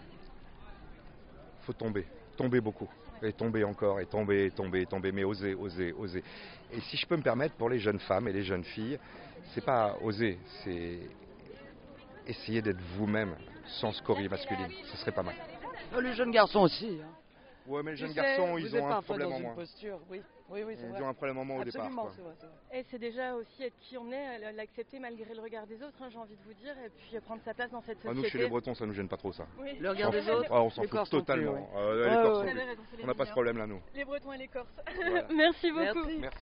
faut tomber, tomber beaucoup, et tomber encore, et tomber, et tomber, et tomber, mais oser, oser, oser. Et si je peux me permettre, pour les jeunes femmes et les jeunes filles, c'est pas oser, c'est essayer d'être vous-même, sans scorie masculine, ce serait pas mal. Oh, les jeunes garçons aussi. Hein. Ouais, mais les jeunes Tu sais, garçons, vous ils êtes ont un parfois problème dans en une moins. posture, oui, oui, oui, c'est Ils vrai. ont un problème en moins au Absolument, départ, quoi. c'est vrai, c'est vrai. Et c'est déjà aussi être qui on est, l'accepter malgré le regard des autres, hein, j'ai envie de vous dire, et puis prendre sa place dans cette Ah, société. nous, chez les Bretons, ça nous gêne pas trop, ça. Oui. Le regard On des s'en fout. autres, Ah, on s'en les fout Corses non plus, totalement. ouais. Euh, les Ouais, Corses, ouais, on- ouais. Vous avez raison, c'est les on n'a pas ce Brésiliens. problème là, nous. Les Bretons et les Corses. Voilà. Merci beaucoup. Merci.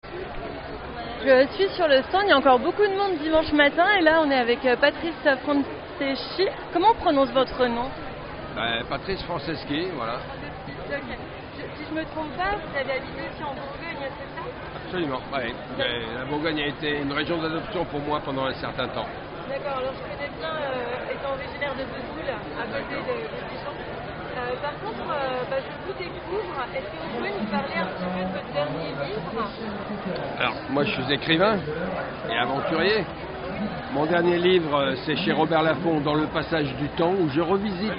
Je suis sur le stand, il y a encore beaucoup de monde dimanche matin, et là on est avec euh, Patrice Franceschi. Comment on prononce votre nom? Ben, Patrice Franceschi, voilà. Ok. Je- si je me trompe pas, vous avez habité ici en Bourgogne, c'est ça? Absolument, oui. La Bourgogne a été une région d'adoption pour moi pendant un certain temps. D'accord, alors je connais bien, euh, étant originaire de Vesoul, à côté de, de Dijon. Euh, par contre, euh, bah, je vous découvre. Est-ce que vous pouvez nous parler un petit peu de votre dernier livre? Alors, moi je suis écrivain et aventurier. Mon dernier livre, euh, c'est chez Robert Laffont, Dans le passage du temps, où je revisite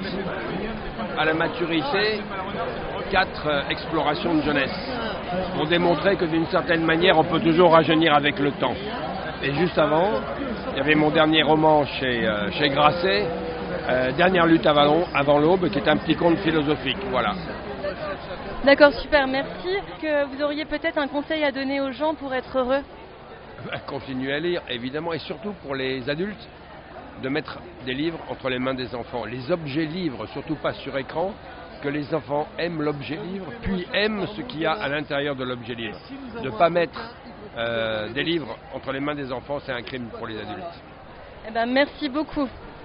à la maturité quatre euh, explorations de jeunesse, pour démontrer que d'une certaine manière, on peut toujours rajeunir avec le temps. Et juste avant, il y avait mon dernier roman chez, euh, chez Grasset, euh, Dernière lutte avant, avant l'aube, qui est un petit conte philosophique. Voilà. D'accord, super, merci. Que vous auriez peut-être un conseil à donner aux gens pour être heureux? Continuer à lire, évidemment, et surtout pour les adultes, de mettre des livres entre les mains des enfants. Les objets livres, surtout pas sur écran, que les enfants aiment l'objet livre, puis aiment ce qu'il y a à l'intérieur de l'objet livre. De ne pas mettre euh, des livres entre les mains des enfants, c'est un crime pour les adultes. Eh ben, merci beaucoup.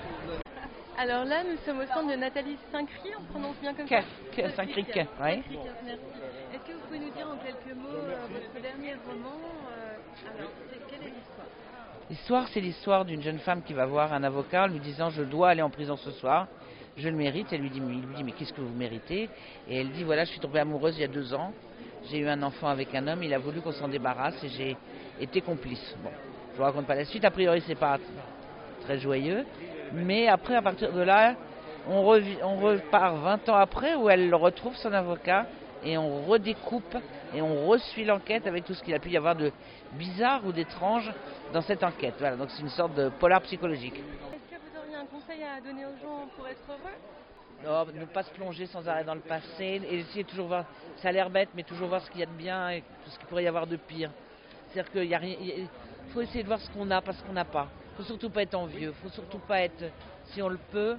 Alors là, nous sommes au stand de Nathalie Saint-Cry, on prononce bien comme ça? Que- Saint-Cric, oui. Saint-Cric, merci. Est-ce que vous pouvez nous dire en quelques mots euh, votre dernier roman euh, Alors, c'est- quelle est l'histoire? L'histoire, c'est l'histoire d'une jeune femme qui va voir un avocat en lui disant « Je dois aller en prison ce soir, je le mérite ». Elle lui dit, il lui dit « Mais qu'est-ce que vous méritez ?» Et elle dit « Voilà, je suis tombée amoureuse il y a deux ans, j'ai eu un enfant avec un homme, il a voulu qu'on s'en débarrasse et j'ai été complice. » Bon, je vous raconte pas la suite, a priori c'est pas très joyeux, mais après à partir de là, on, revi- on repart vingt ans après où elle retrouve son avocat et on redécoupe et on resuit l'enquête avec tout ce qu'il a pu y avoir de bizarre ou d'étrange dans cette enquête. Voilà, donc c'est une sorte de polar psychologique. Est-ce que vous auriez un conseil à donner aux gens pour être heureux? Non, ne pas se plonger sans arrêt dans le passé et essayer de toujours voir, ça a l'air bête, mais toujours voir ce qu'il y a de bien et ce qu'il pourrait y avoir de pire. C'est-à-dire qu'il y a rien, il faut essayer de voir ce qu'on a, pas ce qu'on n'a pas. Il faut surtout pas être envieux, il faut surtout pas être, si on le peut.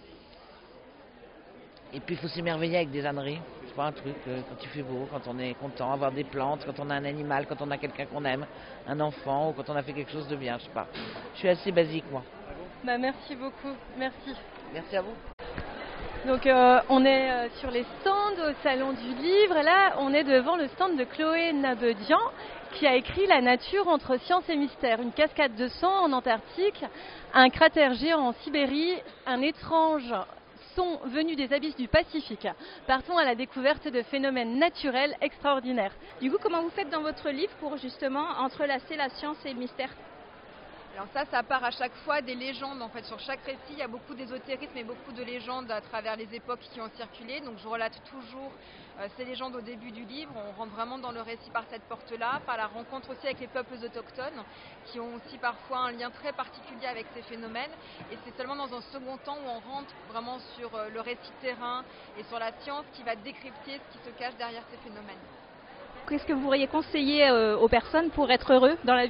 Et puis il faut s'émerveiller avec des âneries. C'est pas un truc, euh, quand il fait beau, quand on est content, avoir des plantes, quand on a un animal, quand on a quelqu'un qu'on aime, un enfant, ou quand on a fait quelque chose de bien, je sais pas. Je suis assez basique, moi. Bah, merci beaucoup, merci. Merci à vous. Donc euh, on est euh, sur les stands au Salon du Livre. Et là, on est devant le stand de Chloé Nabedian qui a écrit La nature entre science et mystère. Une cascade de sang en Antarctique, un cratère géant en Sibérie, un étrange son venu des abysses du Pacifique. Partons à la découverte de phénomènes naturels extraordinaires. Du coup, comment vous faites dans votre livre pour justement entrelacer la science et le mystère ? Alors ça, ça part à chaque fois des légendes. En fait, sur chaque récit, il y a beaucoup d'ésotérisme et beaucoup de légendes à travers les époques qui ont circulé. Donc je relate toujours euh, ces légendes au début du livre. On rentre vraiment dans le récit par cette porte-là, par la rencontre aussi avec les peuples autochtones, qui ont aussi parfois un lien très particulier avec ces phénomènes. Et c'est seulement dans un second temps où on rentre vraiment sur euh, le récit terrain et sur la science qui va décrypter ce qui se cache derrière ces phénomènes. Qu'est-ce que vous pourriez conseiller euh, aux personnes pour être heureux dans la vie ?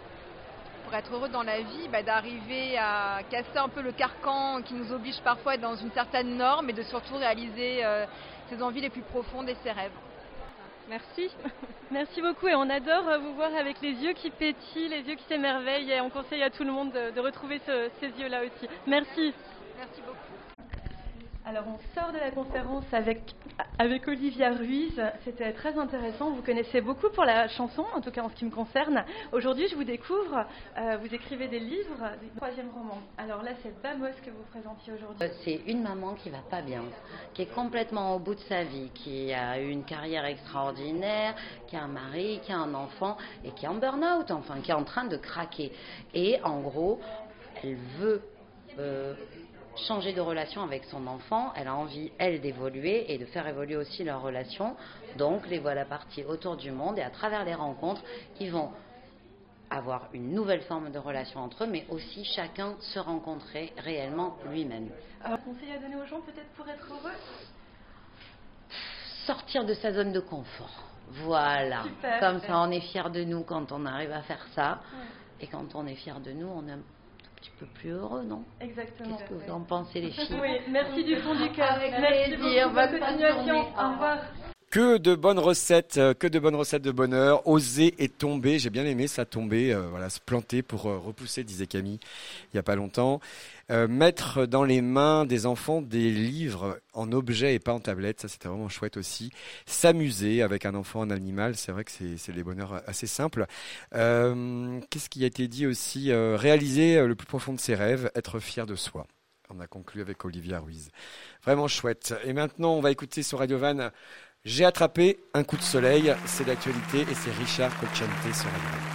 Pour être heureux dans la vie, bah, d'arriver à casser un peu le carcan qui nous oblige parfois à être dans une certaine norme et de surtout réaliser euh, ses envies les plus profondes et ses rêves. Merci. Merci beaucoup et on adore vous voir avec les yeux qui pétillent, les yeux qui s'émerveillent et on conseille à tout le monde de, de retrouver ce, ces yeux-là aussi. Merci. Merci beaucoup. Alors on sort de la conférence avec, avec Olivia Ruiz, c'était très intéressant, vous connaissez beaucoup pour la chanson, en tout cas en ce qui me concerne. Aujourd'hui je vous découvre, euh, vous écrivez des livres, des troisième roman. Alors là c'est Bamos que vous présentiez aujourd'hui. C'est une maman qui va pas bien, qui est complètement au bout de sa vie, qui a eu une carrière extraordinaire, qui a un mari, qui a un enfant et qui est en burn-out, enfin qui est en train de craquer. Et en gros, elle veut... Euh, changer de relation avec son enfant, elle a envie, elle, d'évoluer et de faire évoluer aussi leur relation. Donc, les voilà partis autour du monde et à travers les rencontres, ils vont avoir une nouvelle forme de relation entre eux, mais aussi chacun se rencontrer réellement lui-même. Alors, conseil à donner aux gens peut-être pour être heureux ? Sortir de sa zone de confort. Voilà. Super. Comme ça, on est fiers de nous quand on arrive à faire ça. Ouais. Et quand on est fiers de nous, on est un petit peu plus heureux, non ? Exactement. Qu'est-ce que vous en pensez, les filles ? Oui, merci du fond du cœur. Avec merci plaisir. beaucoup. Bonne Bonne continuation. journée. Au revoir. Que de bonnes recettes, euh, que de bonnes recettes de bonheur. Oser et tomber, j'ai bien aimé ça, tomber, euh, voilà, se planter pour euh, repousser, disait Camille il y a pas longtemps. Euh, mettre dans les mains des enfants des livres en objet et pas en tablette, ça c'était vraiment chouette aussi. S'amuser avec un enfant, un animal, c'est vrai que c'est, c'est des bonheurs assez simples. Euh, qu'est-ce qui a été dit aussi ? euh, Réaliser le plus profond de ses rêves, être fier de soi. On a conclu avec Olivia Ruiz. Vraiment chouette. Et maintenant, on va écouter sur Radio Vannes. J'ai attrapé un coup de soleil, c'est d'actualité et c'est Richard Cocciante sur Radio Vannes.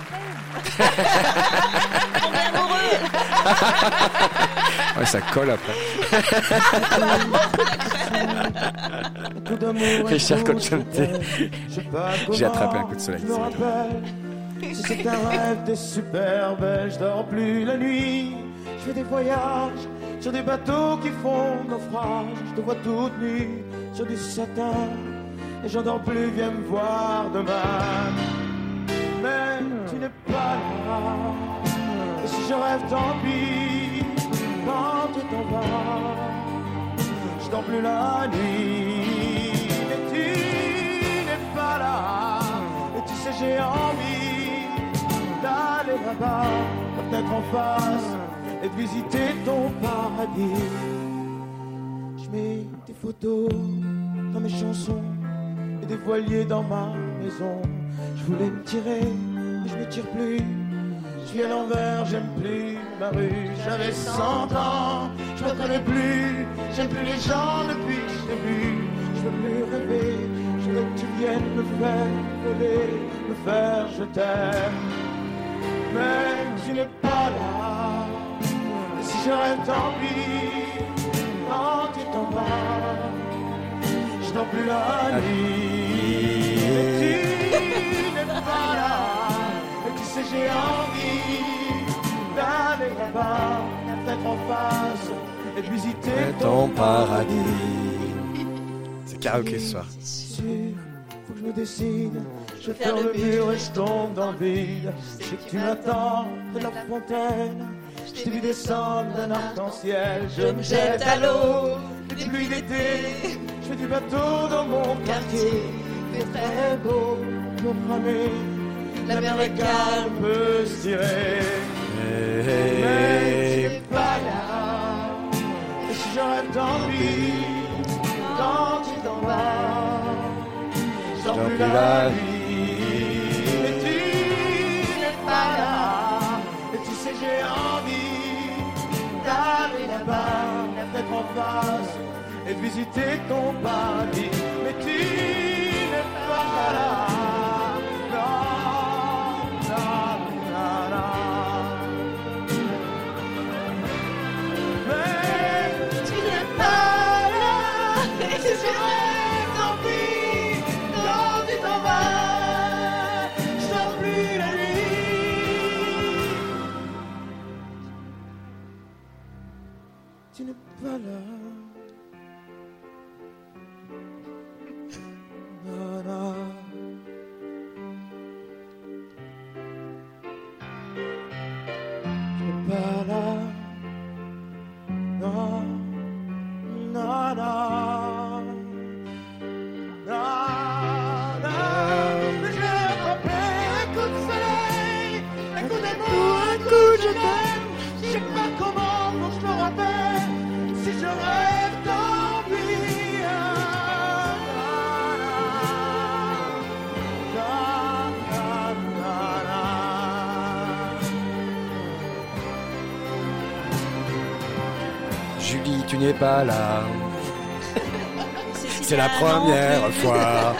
On est amoureux. Ouais, ça colle après. Richard Cocciante. J'ai attrapé un coup de soleil. Si c'est un rêve, t'es super belle, je dors plus la nuit. Je fais des voyages sur des bateaux qui font naufrage. Je te vois toute nue sur du satin et j'en dors plus, viens me voir demain. Mais tu n'es pas là. Et si je rêve, tant pis. Quand tu t'en vas, je dors plus la nuit. Mais tu n'es pas là. Et tu sais, j'ai envie d'aller là-bas, peut-être en face, et de visiter ton paradis. Je mets des photos dans mes chansons et des voiliers dans ma maison. Je voulais me tirer, mais je me tire plus. Je vis à l'envers, j'aime plus ma rue. J'avais cent ans, je me connais plus. J'aime plus les gens depuis que je t'ai vu. Je veux plus rêver, je veux que tu viennes me faire voler, me faire je t'aime. Mais tu n'es pas là. Et si je rêve, tant pis. Quand tu t'en vas, je dors plus la nuit. Mais tu n'es pas là. Et tu sais, j'ai envie d'aller là-bas, peut-être en face, et de visiter ton paradis. C'est karaoké ce soir. C'est sûr, faut que je me décide. Je vais faire le mur et je tombe dans le vide. Je sais que tu m'attends près de la fontaine. Je t'ai vu descendre d'un arc-en-ciel. Je me jette à l'eau, des pluies d'été. Je fais du bateau dans mon quartier. Il fait très beau pour ramer. La mer est calme, peut se tirer. Mais c'est pas là. Et si j'aurais tant pis, quand tu t'en vas, je dors plus la nuit. Mais tu n'es pas là. Et tu sais, j'ai envie d'aller là-bas, la fenêtre en face, et de visiter ton paradis. Mais tu n'es pas là. Tu n'es pas là. Non, non. Tu n'es pas là. Non, non, non. Non, non. Mais je vais attraper un coup de soleil, un coup d'amour, un coup de je t'aime. Je sais pas comment, faut que je me rappelle. Si je rêve tant pis. Julie, tu n'es pas là. C'est la première fois.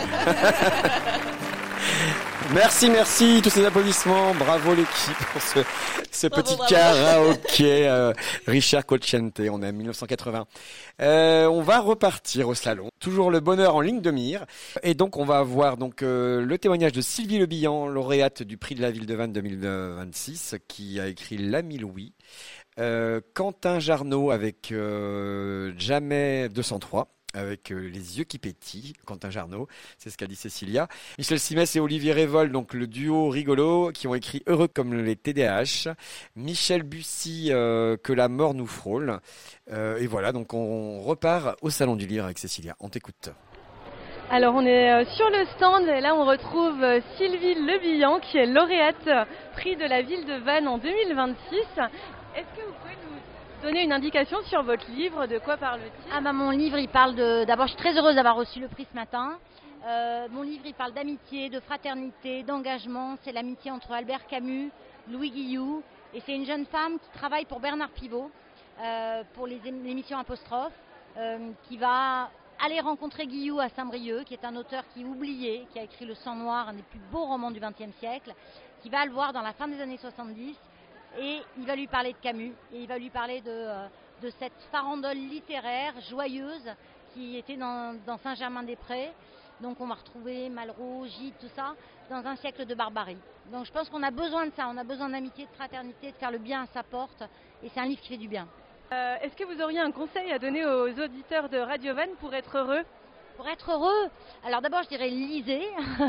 Merci, merci, tous ces applaudissements. Bravo l'équipe pour ce, ce bravo, petit bravo. Karaoké. Euh, Richard Cocciante, on est en mille neuf cent quatre-vingts. Euh, on va repartir au salon. Toujours le bonheur en ligne de mire. Et donc, on va avoir donc euh, le témoignage de Sylvie Le Bihan, lauréate du prix de la ville de Vannes deux mille vingt-six, qui a écrit L'ami Louis. Euh, Quentin Jarnot avec euh, Jamais deux cent trois. Avec euh, les yeux qui pétillent, Quentin Jarnot, c'est ce qu'a dit Cécilia. Michel Simès et Olivier Révol, donc le duo rigolo, qui ont écrit Heureux comme les T D A H. Michel Bussy, euh, Que la mort nous frôle. Euh, et voilà, donc on repart au Salon du Livre avec Cécilia. On t'écoute. Alors on est sur le stand et là on retrouve Sylvie Le Bihan qui est lauréate prix de la ville de Vannes en deux mille vingt-six. Est-ce que vous pouvez nous donner une indication sur votre livre, de quoi parle-t-il? Ah bah mon livre il parle de... D'abord je suis très heureuse d'avoir reçu le prix ce matin. Euh, mon livre il parle d'amitié, de fraternité, d'engagement. C'est l'amitié entre Albert Camus, Louis Guillou et c'est une jeune femme qui travaille pour Bernard Pivot, euh, pour les émissions Apostrophe, euh, qui va aller rencontrer Guillou à Saint-Brieuc, qui est un auteur qui est oublié, qui a écrit Le Sang Noir, un des plus beaux romans du vingtième siècle, qui va le voir dans la fin des années soixante-dix. Et il va lui parler de Camus, et il va lui parler de, euh, de cette farandole littéraire joyeuse qui était dans, dans Saint-Germain-des-Prés. Donc on va retrouver Malraux, Gide, tout ça, dans un siècle de barbarie. Donc je pense qu'on a besoin de ça, on a besoin d'amitié, de fraternité, de faire le bien à sa porte, et c'est un livre qui fait du bien. Euh, est-ce que vous auriez un conseil à donner aux auditeurs de Radio Vannes pour être heureux ? Pour être heureux, alors d'abord je dirais lisez.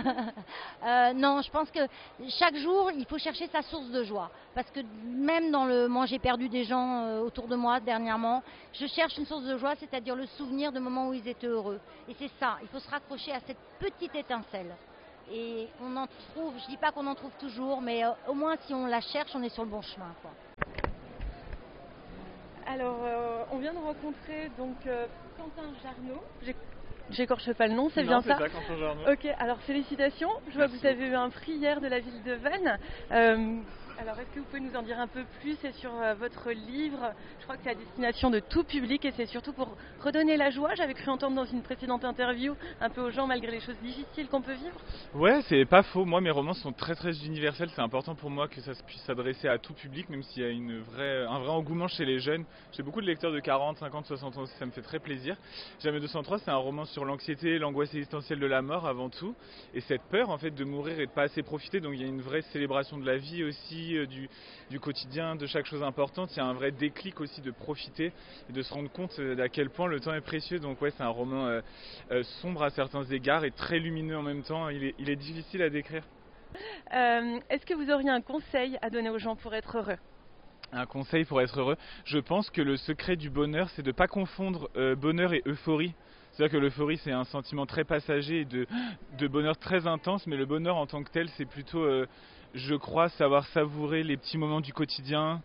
euh, non, je pense que chaque jour il faut chercher sa source de joie. Parce que même dans le... Moi j'ai perdu des gens euh, autour de moi dernièrement. Je cherche une source de joie, c'est-à-dire le souvenir de moments où ils étaient heureux. Et c'est ça, il faut se raccrocher à cette petite étincelle. Et on en trouve, je dis pas qu'on en trouve toujours, mais euh, au moins si on la cherche, on est sur le bon chemin, quoi. Alors euh, on vient de rencontrer donc euh, Quentin Jarnot. J'ai... J'écorche pas le nom, c'est non, bien ça? Ça, Quentin Jarnot. Ok, alors félicitations. Je vois que vous avez eu un prix hier de la ville de Vannes. Euh, alors est-ce que vous pouvez nous en dire un peu plus et sur euh, votre livre? Je crois que c'est à destination de tout public et c'est surtout pour redonner la joie. J'avais cru entendre dans une précédente interview un peu aux gens malgré les choses difficiles qu'on peut vivre. Ouais, c'est pas faux. Moi, mes romans sont très très universels. C'est important pour moi que ça puisse s'adresser à tout public, même s'il y a une vraie, un vrai engouement chez les jeunes. J'ai beaucoup de lecteurs de quarante, cinquante, soixante ans aussi, ça me fait très plaisir. Jamais deux cent trois, c'est un roman sur l'anxiété, l'angoisse existentielle de la mort avant tout. Et cette peur en fait de mourir et de pas assez profiter. Donc il y a une vraie célébration de la vie aussi, vie, euh, du, du quotidien, de chaque chose importante. Il y a un vrai déclic aussi de profiter et de se rendre compte d'à quel point le temps est précieux. Donc ouais, c'est un roman euh, euh, sombre à certains égards et très lumineux en même temps. Il est, il est difficile à décrire. Euh, est-ce que vous auriez un conseil à donner aux gens pour être heureux ? Un conseil pour être heureux, je pense que le secret du bonheur, c'est de ne pas confondre euh, bonheur et euphorie. C'est-à-dire que l'euphorie, c'est un sentiment très passager et de, de bonheur très intense, mais le bonheur en tant que tel, c'est plutôt, euh, je crois, savoir savourer les petits moments du quotidien.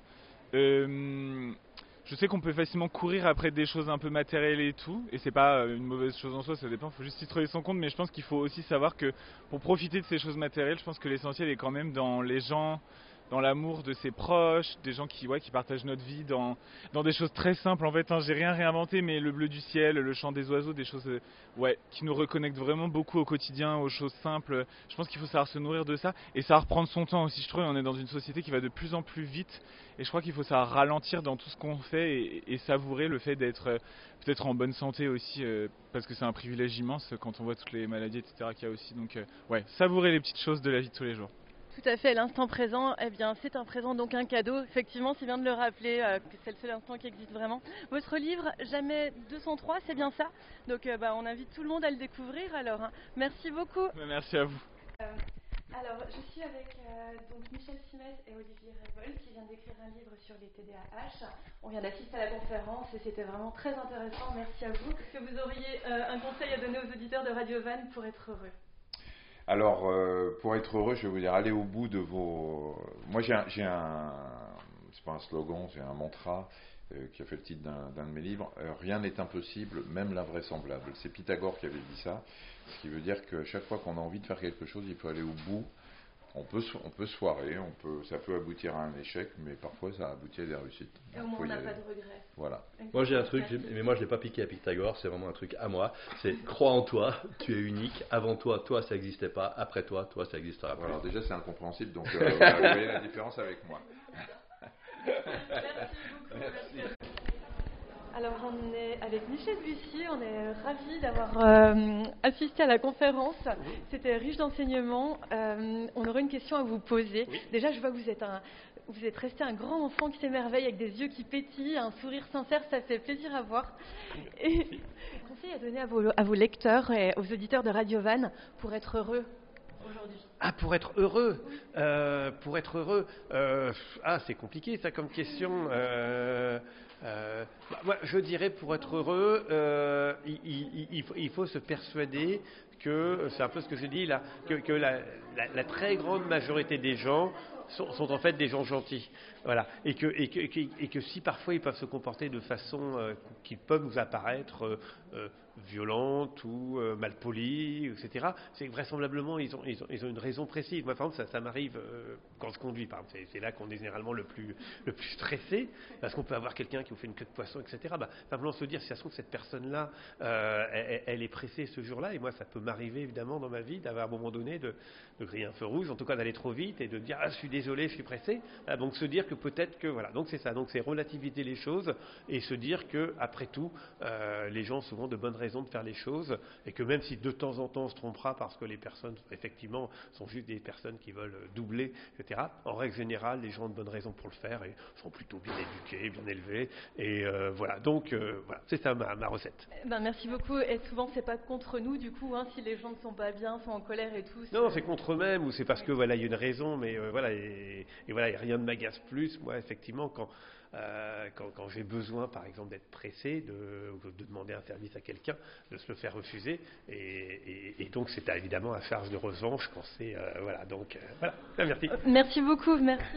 Euh, je sais qu'on peut facilement courir après des choses un peu matérielles et tout, et c'est pas une mauvaise chose en soi, ça dépend, il faut juste y trouver son compte, mais je pense qu'il faut aussi savoir que pour profiter de ces choses matérielles, je pense que l'essentiel est quand même dans les gens, dans l'amour de ses proches, des gens qui, ouais, qui partagent notre vie, dans, dans des choses très simples en fait, hein, j'ai rien réinventé, mais le bleu du ciel, le chant des oiseaux, des choses euh, ouais, qui nous reconnectent vraiment beaucoup au quotidien, aux choses simples. Je pense qu'il faut savoir se nourrir de ça et savoir prendre son temps aussi, je trouve. On est dans une société qui va de plus en plus vite et je crois qu'il faut savoir ralentir dans tout ce qu'on fait et, et savourer le fait d'être euh, peut-être en bonne santé aussi, euh, parce que c'est un privilège immense quand on voit toutes les maladies, et cetera qu'il y a aussi. Donc euh, ouais, savourer les petites choses de la vie de tous les jours. Tout à fait, l'instant présent, eh bien, c'est un présent, donc un cadeau. Effectivement, c'est bien de le rappeler, euh, que c'est le seul instant qui existe vraiment. Votre livre, Jamais deux cent trois, c'est bien ça. Donc euh, bah, on invite tout le monde à le découvrir alors. Hein. Merci beaucoup. Merci à vous. Euh, alors, je suis avec euh, donc Michel Simès et Olivier Révolt qui viennent d'écrire un livre sur les T D A H. On vient d'assister à la conférence et c'était vraiment très intéressant. Merci à vous. Est-ce que vous auriez euh, un conseil à donner aux auditeurs de Radio Vannes pour être heureux ? Alors, euh, pour être heureux, je vais vous dire, allez au bout de vos... Moi, j'ai un... J'ai un... C'est pas un slogan, j'ai un mantra euh, qui a fait le titre d'un, d'un de mes livres. Euh, rien n'est impossible, même l'invraisemblable. C'est Pythagore qui avait dit ça, ce qui veut dire que chaque fois qu'on a envie de faire quelque chose, il faut aller au bout. On peut, on peut se foirer, on peut, ça peut aboutir à un échec, mais parfois ça aboutit à des réussites. Et au moins on n'a pas de regrets. Voilà. Moi j'ai un truc, mais moi je ne l'ai pas piqué à Pythagore, c'est vraiment un truc à moi. C'est crois en toi, tu es unique. Avant toi, toi ça n'existait pas. Après toi, toi ça existera plus. Alors déjà c'est incompréhensible, donc euh, voilà, vous voyez la différence avec moi. Merci beaucoup. Merci. Alors on est avec Michel Bussier, on est ravis d'avoir euh, assisté à la conférence. C'était riche d'enseignements. Euh, on aurait une question à vous poser. Oui. Déjà, je vois que vous êtes, un, vous êtes resté un grand enfant qui s'émerveille avec des yeux qui pétillent, un sourire sincère, ça fait plaisir à voir. Et un conseil à donner à vos, à vos lecteurs et aux auditeurs de Radio Vannes pour être heureux aujourd'hui. Ah, pour être heureux, euh, pour être heureux, euh, ah, c'est compliqué ça comme question. Euh, euh, bah, moi, je dirais pour être heureux, euh, il, il, il, faut, il faut se persuader que, c'est un peu ce que je dis là, que, que la, la, la très grande majorité des gens sont, sont en fait des gens gentils. Voilà. Et que, et, que, et, que, et que si parfois ils peuvent se comporter de façon euh, qui peuvent nous apparaître euh, euh, violente ou euh, malpolie, et cetera, c'est que vraisemblablement ils ont, ils ont, ils ont une raison précise. Moi, par exemple, ça, ça m'arrive euh, quand je conduis. Par exemple, c'est, c'est là qu'on est généralement le plus, le plus stressé, parce qu'on peut avoir quelqu'un qui vous fait une queue de poisson, et cetera. Bah, simplement se dire, si ça se trouve, cette personne-là, euh, elle, elle est pressée ce jour-là, et moi, ça peut m'arriver évidemment dans ma vie d'avoir à un moment donné de, de griller un feu rouge, en tout cas d'aller trop vite et de dire, ah, je suis désolé, je suis pressé. Ah, donc se dire que peut-être que voilà, donc c'est ça, donc c'est relativiser les choses et se dire que après tout, euh, les gens ont souvent de bonnes raisons de faire les choses et que même si de temps en temps on se trompera parce que les personnes effectivement sont juste des personnes qui veulent doubler, et cetera. En règle générale, les gens ont de bonnes raisons pour le faire et sont plutôt bien éduqués, bien élevés et euh, voilà, donc euh, voilà, c'est ça ma, ma recette. Ben, merci beaucoup et souvent c'est pas contre nous du coup, hein, si les gens ne sont pas bien, sont en colère et tout. C'est... Non, c'est contre eux-mêmes ou c'est parce que voilà il y a une raison, mais euh, voilà et, et voilà et rien ne m'agace plus moi effectivement quand Euh, quand, quand j'ai besoin, par exemple, d'être pressé, de, de demander un service à quelqu'un, de se le faire refuser, et, et, et donc c'est évidemment à charge de revanche quand c'est euh, voilà. Donc euh, voilà. Merci. Merci beaucoup. Merci.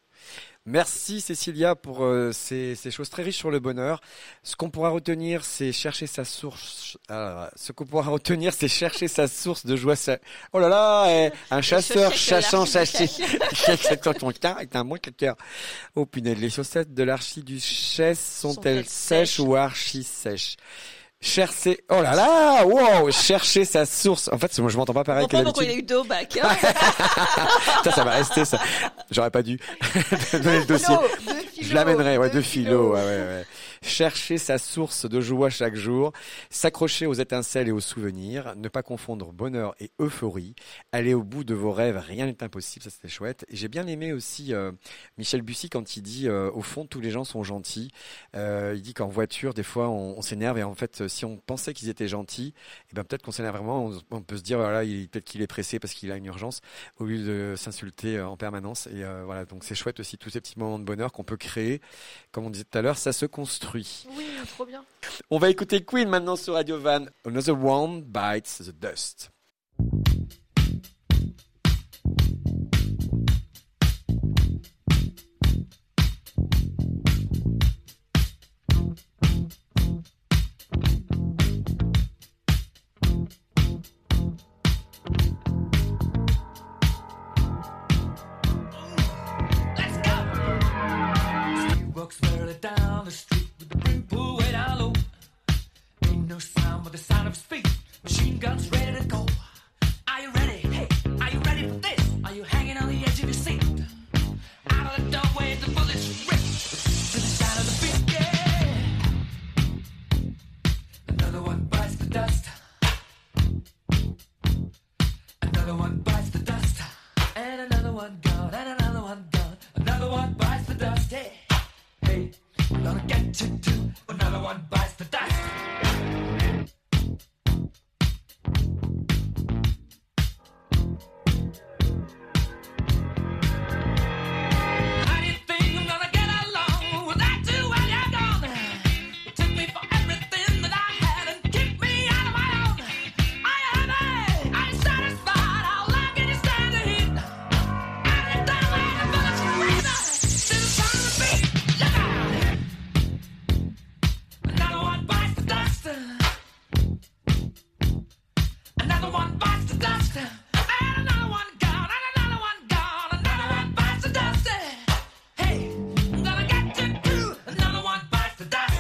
Merci Cécilia pour euh, ces, ces choses très riches sur le bonheur. Ce qu'on pourra retenir, c'est chercher sa source. Euh, ce qu'on pourra retenir, c'est chercher sa source de joie. Oh là là, eh, un chasseur chassant sa avec un bon cœur. Oh punaise, les chaussettes de l'archiduchesse sont-elles sèches ou archi sèches? Chercher, oh là là, wow, chercher sa source. En fait, moi je m'entends pas pareil que d'habitude. Pourquoi il a eu deux au bac, hein. ça, ça va rester ça. J'aurais pas dû donner le dossier. No, philo. Je l'amènerai, ouais, de, de philo. philo. Ouais, ouais, ouais. Chercher sa source de joie chaque jour, s'accrocher aux étincelles et aux souvenirs, ne pas confondre bonheur et euphorie, aller au bout de vos rêves, rien n'est impossible, ça c'était chouette. Et j'ai bien aimé aussi euh, Michel Bussy quand il dit euh, au fond tous les gens sont gentils. Euh, il dit qu'en voiture des fois on, on s'énerve et en fait si on pensait qu'ils étaient gentils, et ben peut-être qu'on s'énerve vraiment, on, on peut se dire voilà, il, peut-être qu'il est pressé parce qu'il a une urgence au lieu de s'insulter en permanence. Et euh, voilà, donc c'est chouette aussi tous ces petits moments de bonheur qu'on peut créer. Comme on disait tout à l'heure, ça se construit. Oui, trop bien. On va écouter Queen maintenant sur Radio Van. Another One Bites the Dust. Down the street with the brim pulled way down low. Ain't no sound but the sound of speed. Machine guns ready to go. Are you ready? Hey, are you ready for this? Are you hanging on the edge of your seat? Out of the doorway, the bullets rip to the sound of the beat. Yeah. Another one bites the dust. Another one bites the dust. And another one gone. And another one gone. Another one bites the dust. Hey. Hey, I'm gonna get you too. Another one bites the dust. How do you think I'm gonna get along without you while you're gone? You took me for everything that I had and kicked me out of my own. Are you happy? Are you satisfied? How long can you stand the heat? Out of the doorway, the bullets rip to the sound of the beat. Look out! Another one bites the dust. Another one bites the dust. And another one gone. And another one gone. Another one bites the dust. Hey, I'm gonna get you too. Another one bites the dust.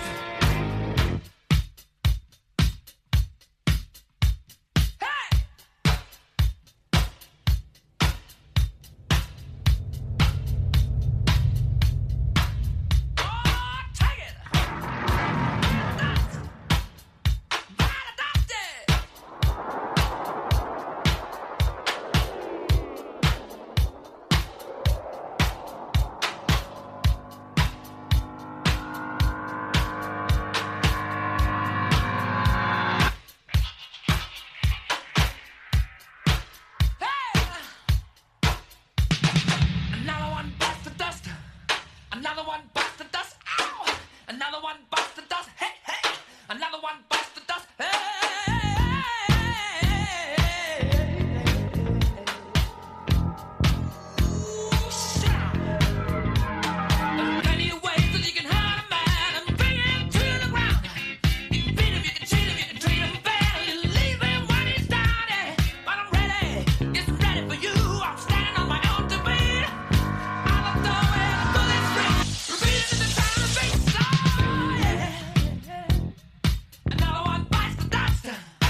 Another one bites the dust. Another one bites the dust. Ow! Another one bites the dust. Hey, hey! Another one bites the dust. Hey! Ooh, shut up. There's plenty of ways that you can hurt a man and bring him to the ground. You can beat him, you can cheat him, you can treat him bad. You leave him when he's down. Yeah. But I'm ready. Yes, I'm ready for you. I'm standing on my own two feet. Out of the way, the bullets rip. Repeating the sound of the beat. Oh, yeah. Another one bites the dust.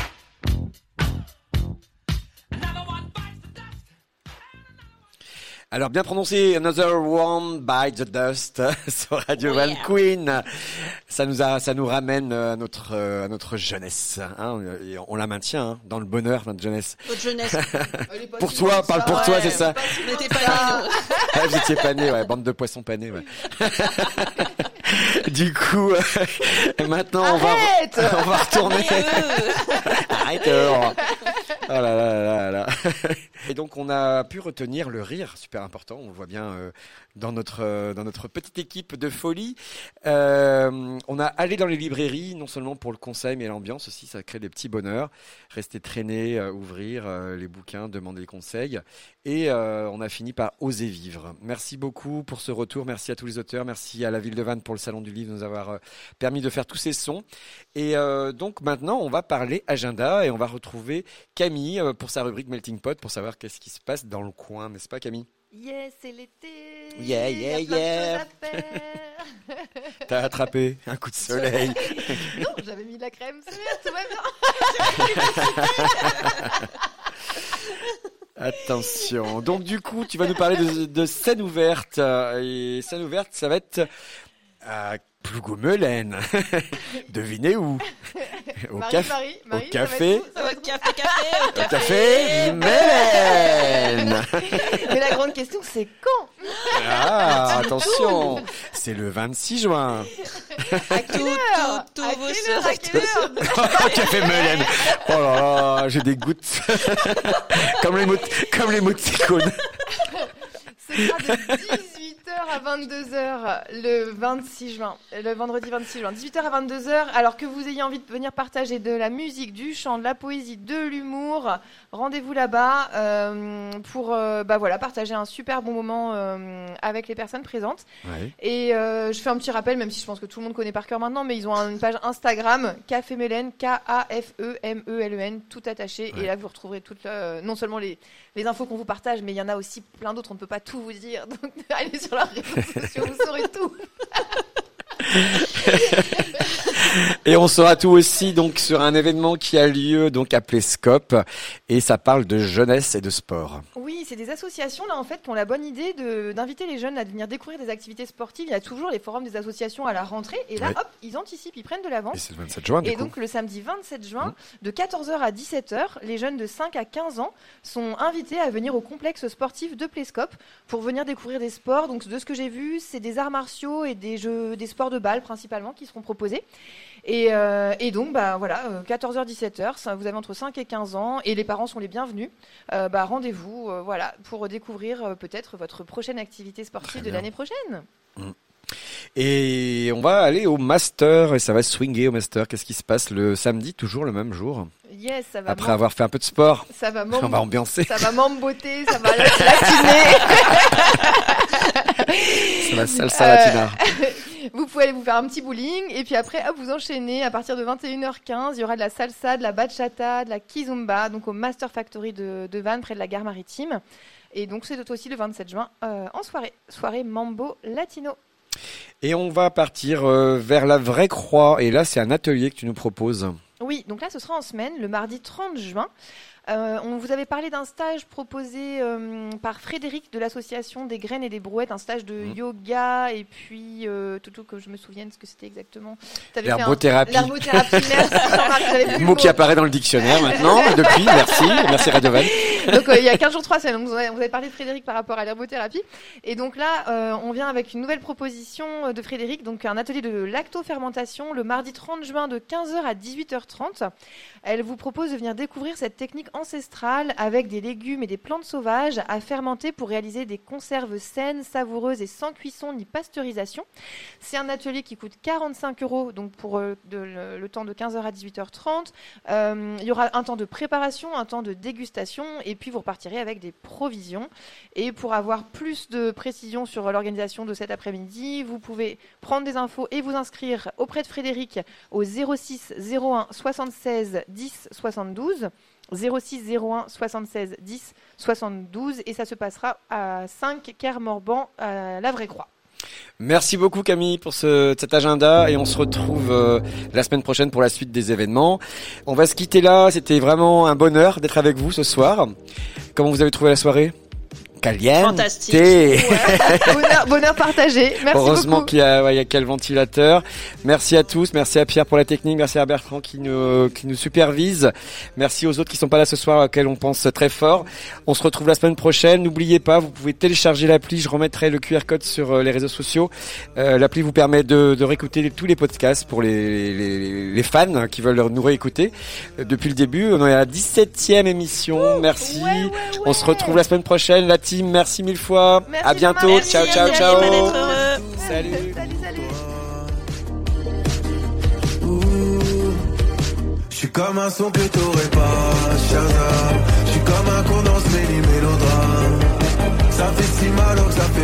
Another one bites the dust. Alors bien prononcé, Another One Bites the Dust sur Radio Oh, Van yeah. Queen. Ça nous a, ça nous ramène à notre, à notre jeunesse. Hein, et on la maintient hein, dans le bonheur, notre jeunesse. Votre jeunesse. Pour toi, parle pour toi, c'est ça. On n'était pas là. Ah, vous étiez panés, ouais, bande de poissons panés, ouais. Du coup, euh, maintenant Arrête on va, on va retourner. Arrête. alors. Oh là là là là. Et donc on a pu retenir le rire, super important. On le voit bien euh, dans notre euh, dans notre petite équipe de folie. Euh, on a allé dans les librairies, non seulement pour le conseil, mais l'ambiance aussi. Ça crée des petits bonheurs. Rester traîner, euh, ouvrir euh, les bouquins, demander conseil. Et euh, on a fini par oser vivre. Merci beaucoup pour ce retour. Merci à tous les auteurs. Merci à la ville de Vannes pour le salon du livre de nous avoir euh, permis de faire tous ces sons. Et euh, donc maintenant, on va parler agenda et on va retrouver Camille euh, pour sa rubrique Melting Pot pour savoir qu'est-ce qui se passe dans le coin, n'est-ce pas Camille? Yes, c'est l'été. Yeah, yeah, Il y a plein yeah. de choses à faire. T'as attrapé un coup de soleil. Non, j'avais mis de la crème solaire, tout va bien. Attention. Donc du coup, tu vas nous parler de, de scène ouverte. Et scène ouverte, ça va être à Plougoumelen. Devinez où? Au, Marie, caf... Marie, Marie, au café. Ça va être café, café, au Au café. café Melen. Mais la grande question, c'est quand? Ah, attention. C'est le vingt-six juin. À tout, tout, tout, À vous quelle heure, serez à quelle heure Au café Melen. Oh là là, j'ai des gouttes. comme les mots, comme les moticônes. Ce sera de dix-huit heures à vingt-deux heures le vingt-six juin, le vendredi vingt-six juin, dix-huit heures à vingt-deux heures. Alors que vous ayez envie de venir partager de la musique, du chant, de la poésie, de l'humour, rendez-vous là-bas euh, pour euh, bah voilà, partager un super bon moment euh, avec les personnes présentes. Ouais. Et euh, je fais un petit rappel, même si je pense que tout le monde connaît par cœur maintenant, mais ils ont une page Instagram, Café Melen, K A F E M E L E N, tout attaché. Ouais. Et là, vous retrouverez toutes, euh, non seulement les, les infos qu'on vous partage, mais il y en a aussi plein d'autres, on ne peut pas tout vous dire. Donc allez sur leurs réseaux sociaux, vous saurez tout. Et on saura tout aussi donc sur un événement qui a lieu donc à Plescope et ça parle de jeunesse et de sport. Oui, c'est des associations là en fait qui ont la bonne idée de, d'inviter les jeunes à venir découvrir des activités sportives. Il y a toujours les forums des associations à la rentrée et là Ouais. hop, ils anticipent, ils prennent de l'avance. Et c'est le vingt-sept juin du Et coup. donc le samedi vingt-sept juin, Mmh. de quatorze heures à dix-sept heures, les jeunes de cinq à quinze ans sont invités à venir au complexe sportif de Plescope pour venir découvrir des sports. Donc de ce que j'ai vu, c'est des arts martiaux et des jeux, des sports de balle principalement qui seront proposés. Et, euh, et donc, bah, voilà, euh, quatorze heures dix-sept heures, ça, vous avez entre cinq et quinze ans, et les parents sont les bienvenus. Euh, bah, rendez-vous euh, voilà, pour découvrir euh, peut-être votre prochaine activité sportive de bien. l'année prochaine. Mmh. Et on va aller au master et ça va swinguer au master. Qu'est-ce qui se passe le samedi, toujours le même jour? Yes, ça va Après m'em- avoir fait un peu de sport, ça va on va m'em- ambiancer. Ça va m'embotter, ça va latiner. C'est la salsa latina. Vous pouvez aller vous faire un petit bowling et puis après hop, vous enchaînez à partir de vingt et une heures quinze. Il y aura de la salsa, de la bachata, de la kizomba, donc au Master Factory de, de Vannes près de la gare maritime. Et donc c'est aussi le vingt-sept juin euh, en soirée, soirée Mambo Latino. Et on va partir euh, vers la Vraie Croix. Et là, c'est un atelier que tu nous proposes. Oui, donc là ce sera en semaine, le mardi trente juin. Euh, on vous avait parlé d'un stage proposé euh, par Frédéric de l'association des graines et des brouettes, un stage de Mmh. yoga et puis euh, tout, tout que je me souvienne ce que c'était exactement. T'avais fait un- L'herbothérapie. L'herbothérapie, merci Jean-Marc, j'avais plus Le le mot qui apparaît dans le dictionnaire maintenant, depuis, merci, merci Radio Vannes. Donc euh, il y a quinze jours, trois semaines, donc, vous avez vous avez parlé de Frédéric par rapport à l'herbothérapie. Et donc là, euh, on vient avec une nouvelle proposition de Frédéric, donc un atelier de lactofermentation le mardi trente juin de quinze heures à dix-huit heures trente. Elle vous propose de venir découvrir cette technique ancestrale avec des légumes et des plantes sauvages à fermenter pour réaliser des conserves saines, savoureuses et sans cuisson ni pasteurisation. C'est un atelier qui coûte quarante-cinq euros donc pour euh, de, le, le temps de quinze heures à dix-huit heures trente. Euh, il y aura un temps de préparation, un temps de dégustation et puis vous repartirez avec des provisions. Et pour avoir plus de précision sur l'organisation de cet après-midi, vous pouvez prendre des infos et vous inscrire auprès de Frédéric au zéro six zéro un soixante-seize dix soixante-douze. zéro six zéro un soixante-seize dix soixante-douze et ça se passera à cinq quai Morban à la Vraie Croix. Merci beaucoup Camille pour ce, cet agenda et on se retrouve euh, la semaine prochaine pour la suite des événements. On va se quitter là, c'était vraiment un bonheur d'être avec vous ce soir. Comment vous avez trouvé la soirée? Caliente. Fantastique. Ouais. bonheur, bonheur partagé. Merci Heureusement beaucoup. qu'il y a, ouais, il y a quel ventilateur. Merci à tous. Merci à Pierre pour la technique. Merci à Bertrand qui nous, qui nous supervise. Merci aux autres qui sont pas là ce soir, auxquels on pense très fort. On se retrouve la semaine prochaine. N'oubliez pas, vous pouvez télécharger l'appli. Je remettrai le Q R code sur euh, les réseaux sociaux. Euh, l'appli vous permet de, de réécouter les- tous les podcasts pour les, les, les fans qui veulent nous réécouter. Euh, depuis le début, on est à la dix-septième émission. Merci. On se retrouve la semaine prochaine. La team, merci mille fois. Merci, à bientôt. Jean-Marc. Ciao, ciao, Merci, ciao. Yannick, d'être heureux. Salut. Salut, salut. Je suis comme un son que t'aurais pas, Shazam. Je suis comme un condensé, mélodrame. Ça fait si mal, donc ça fait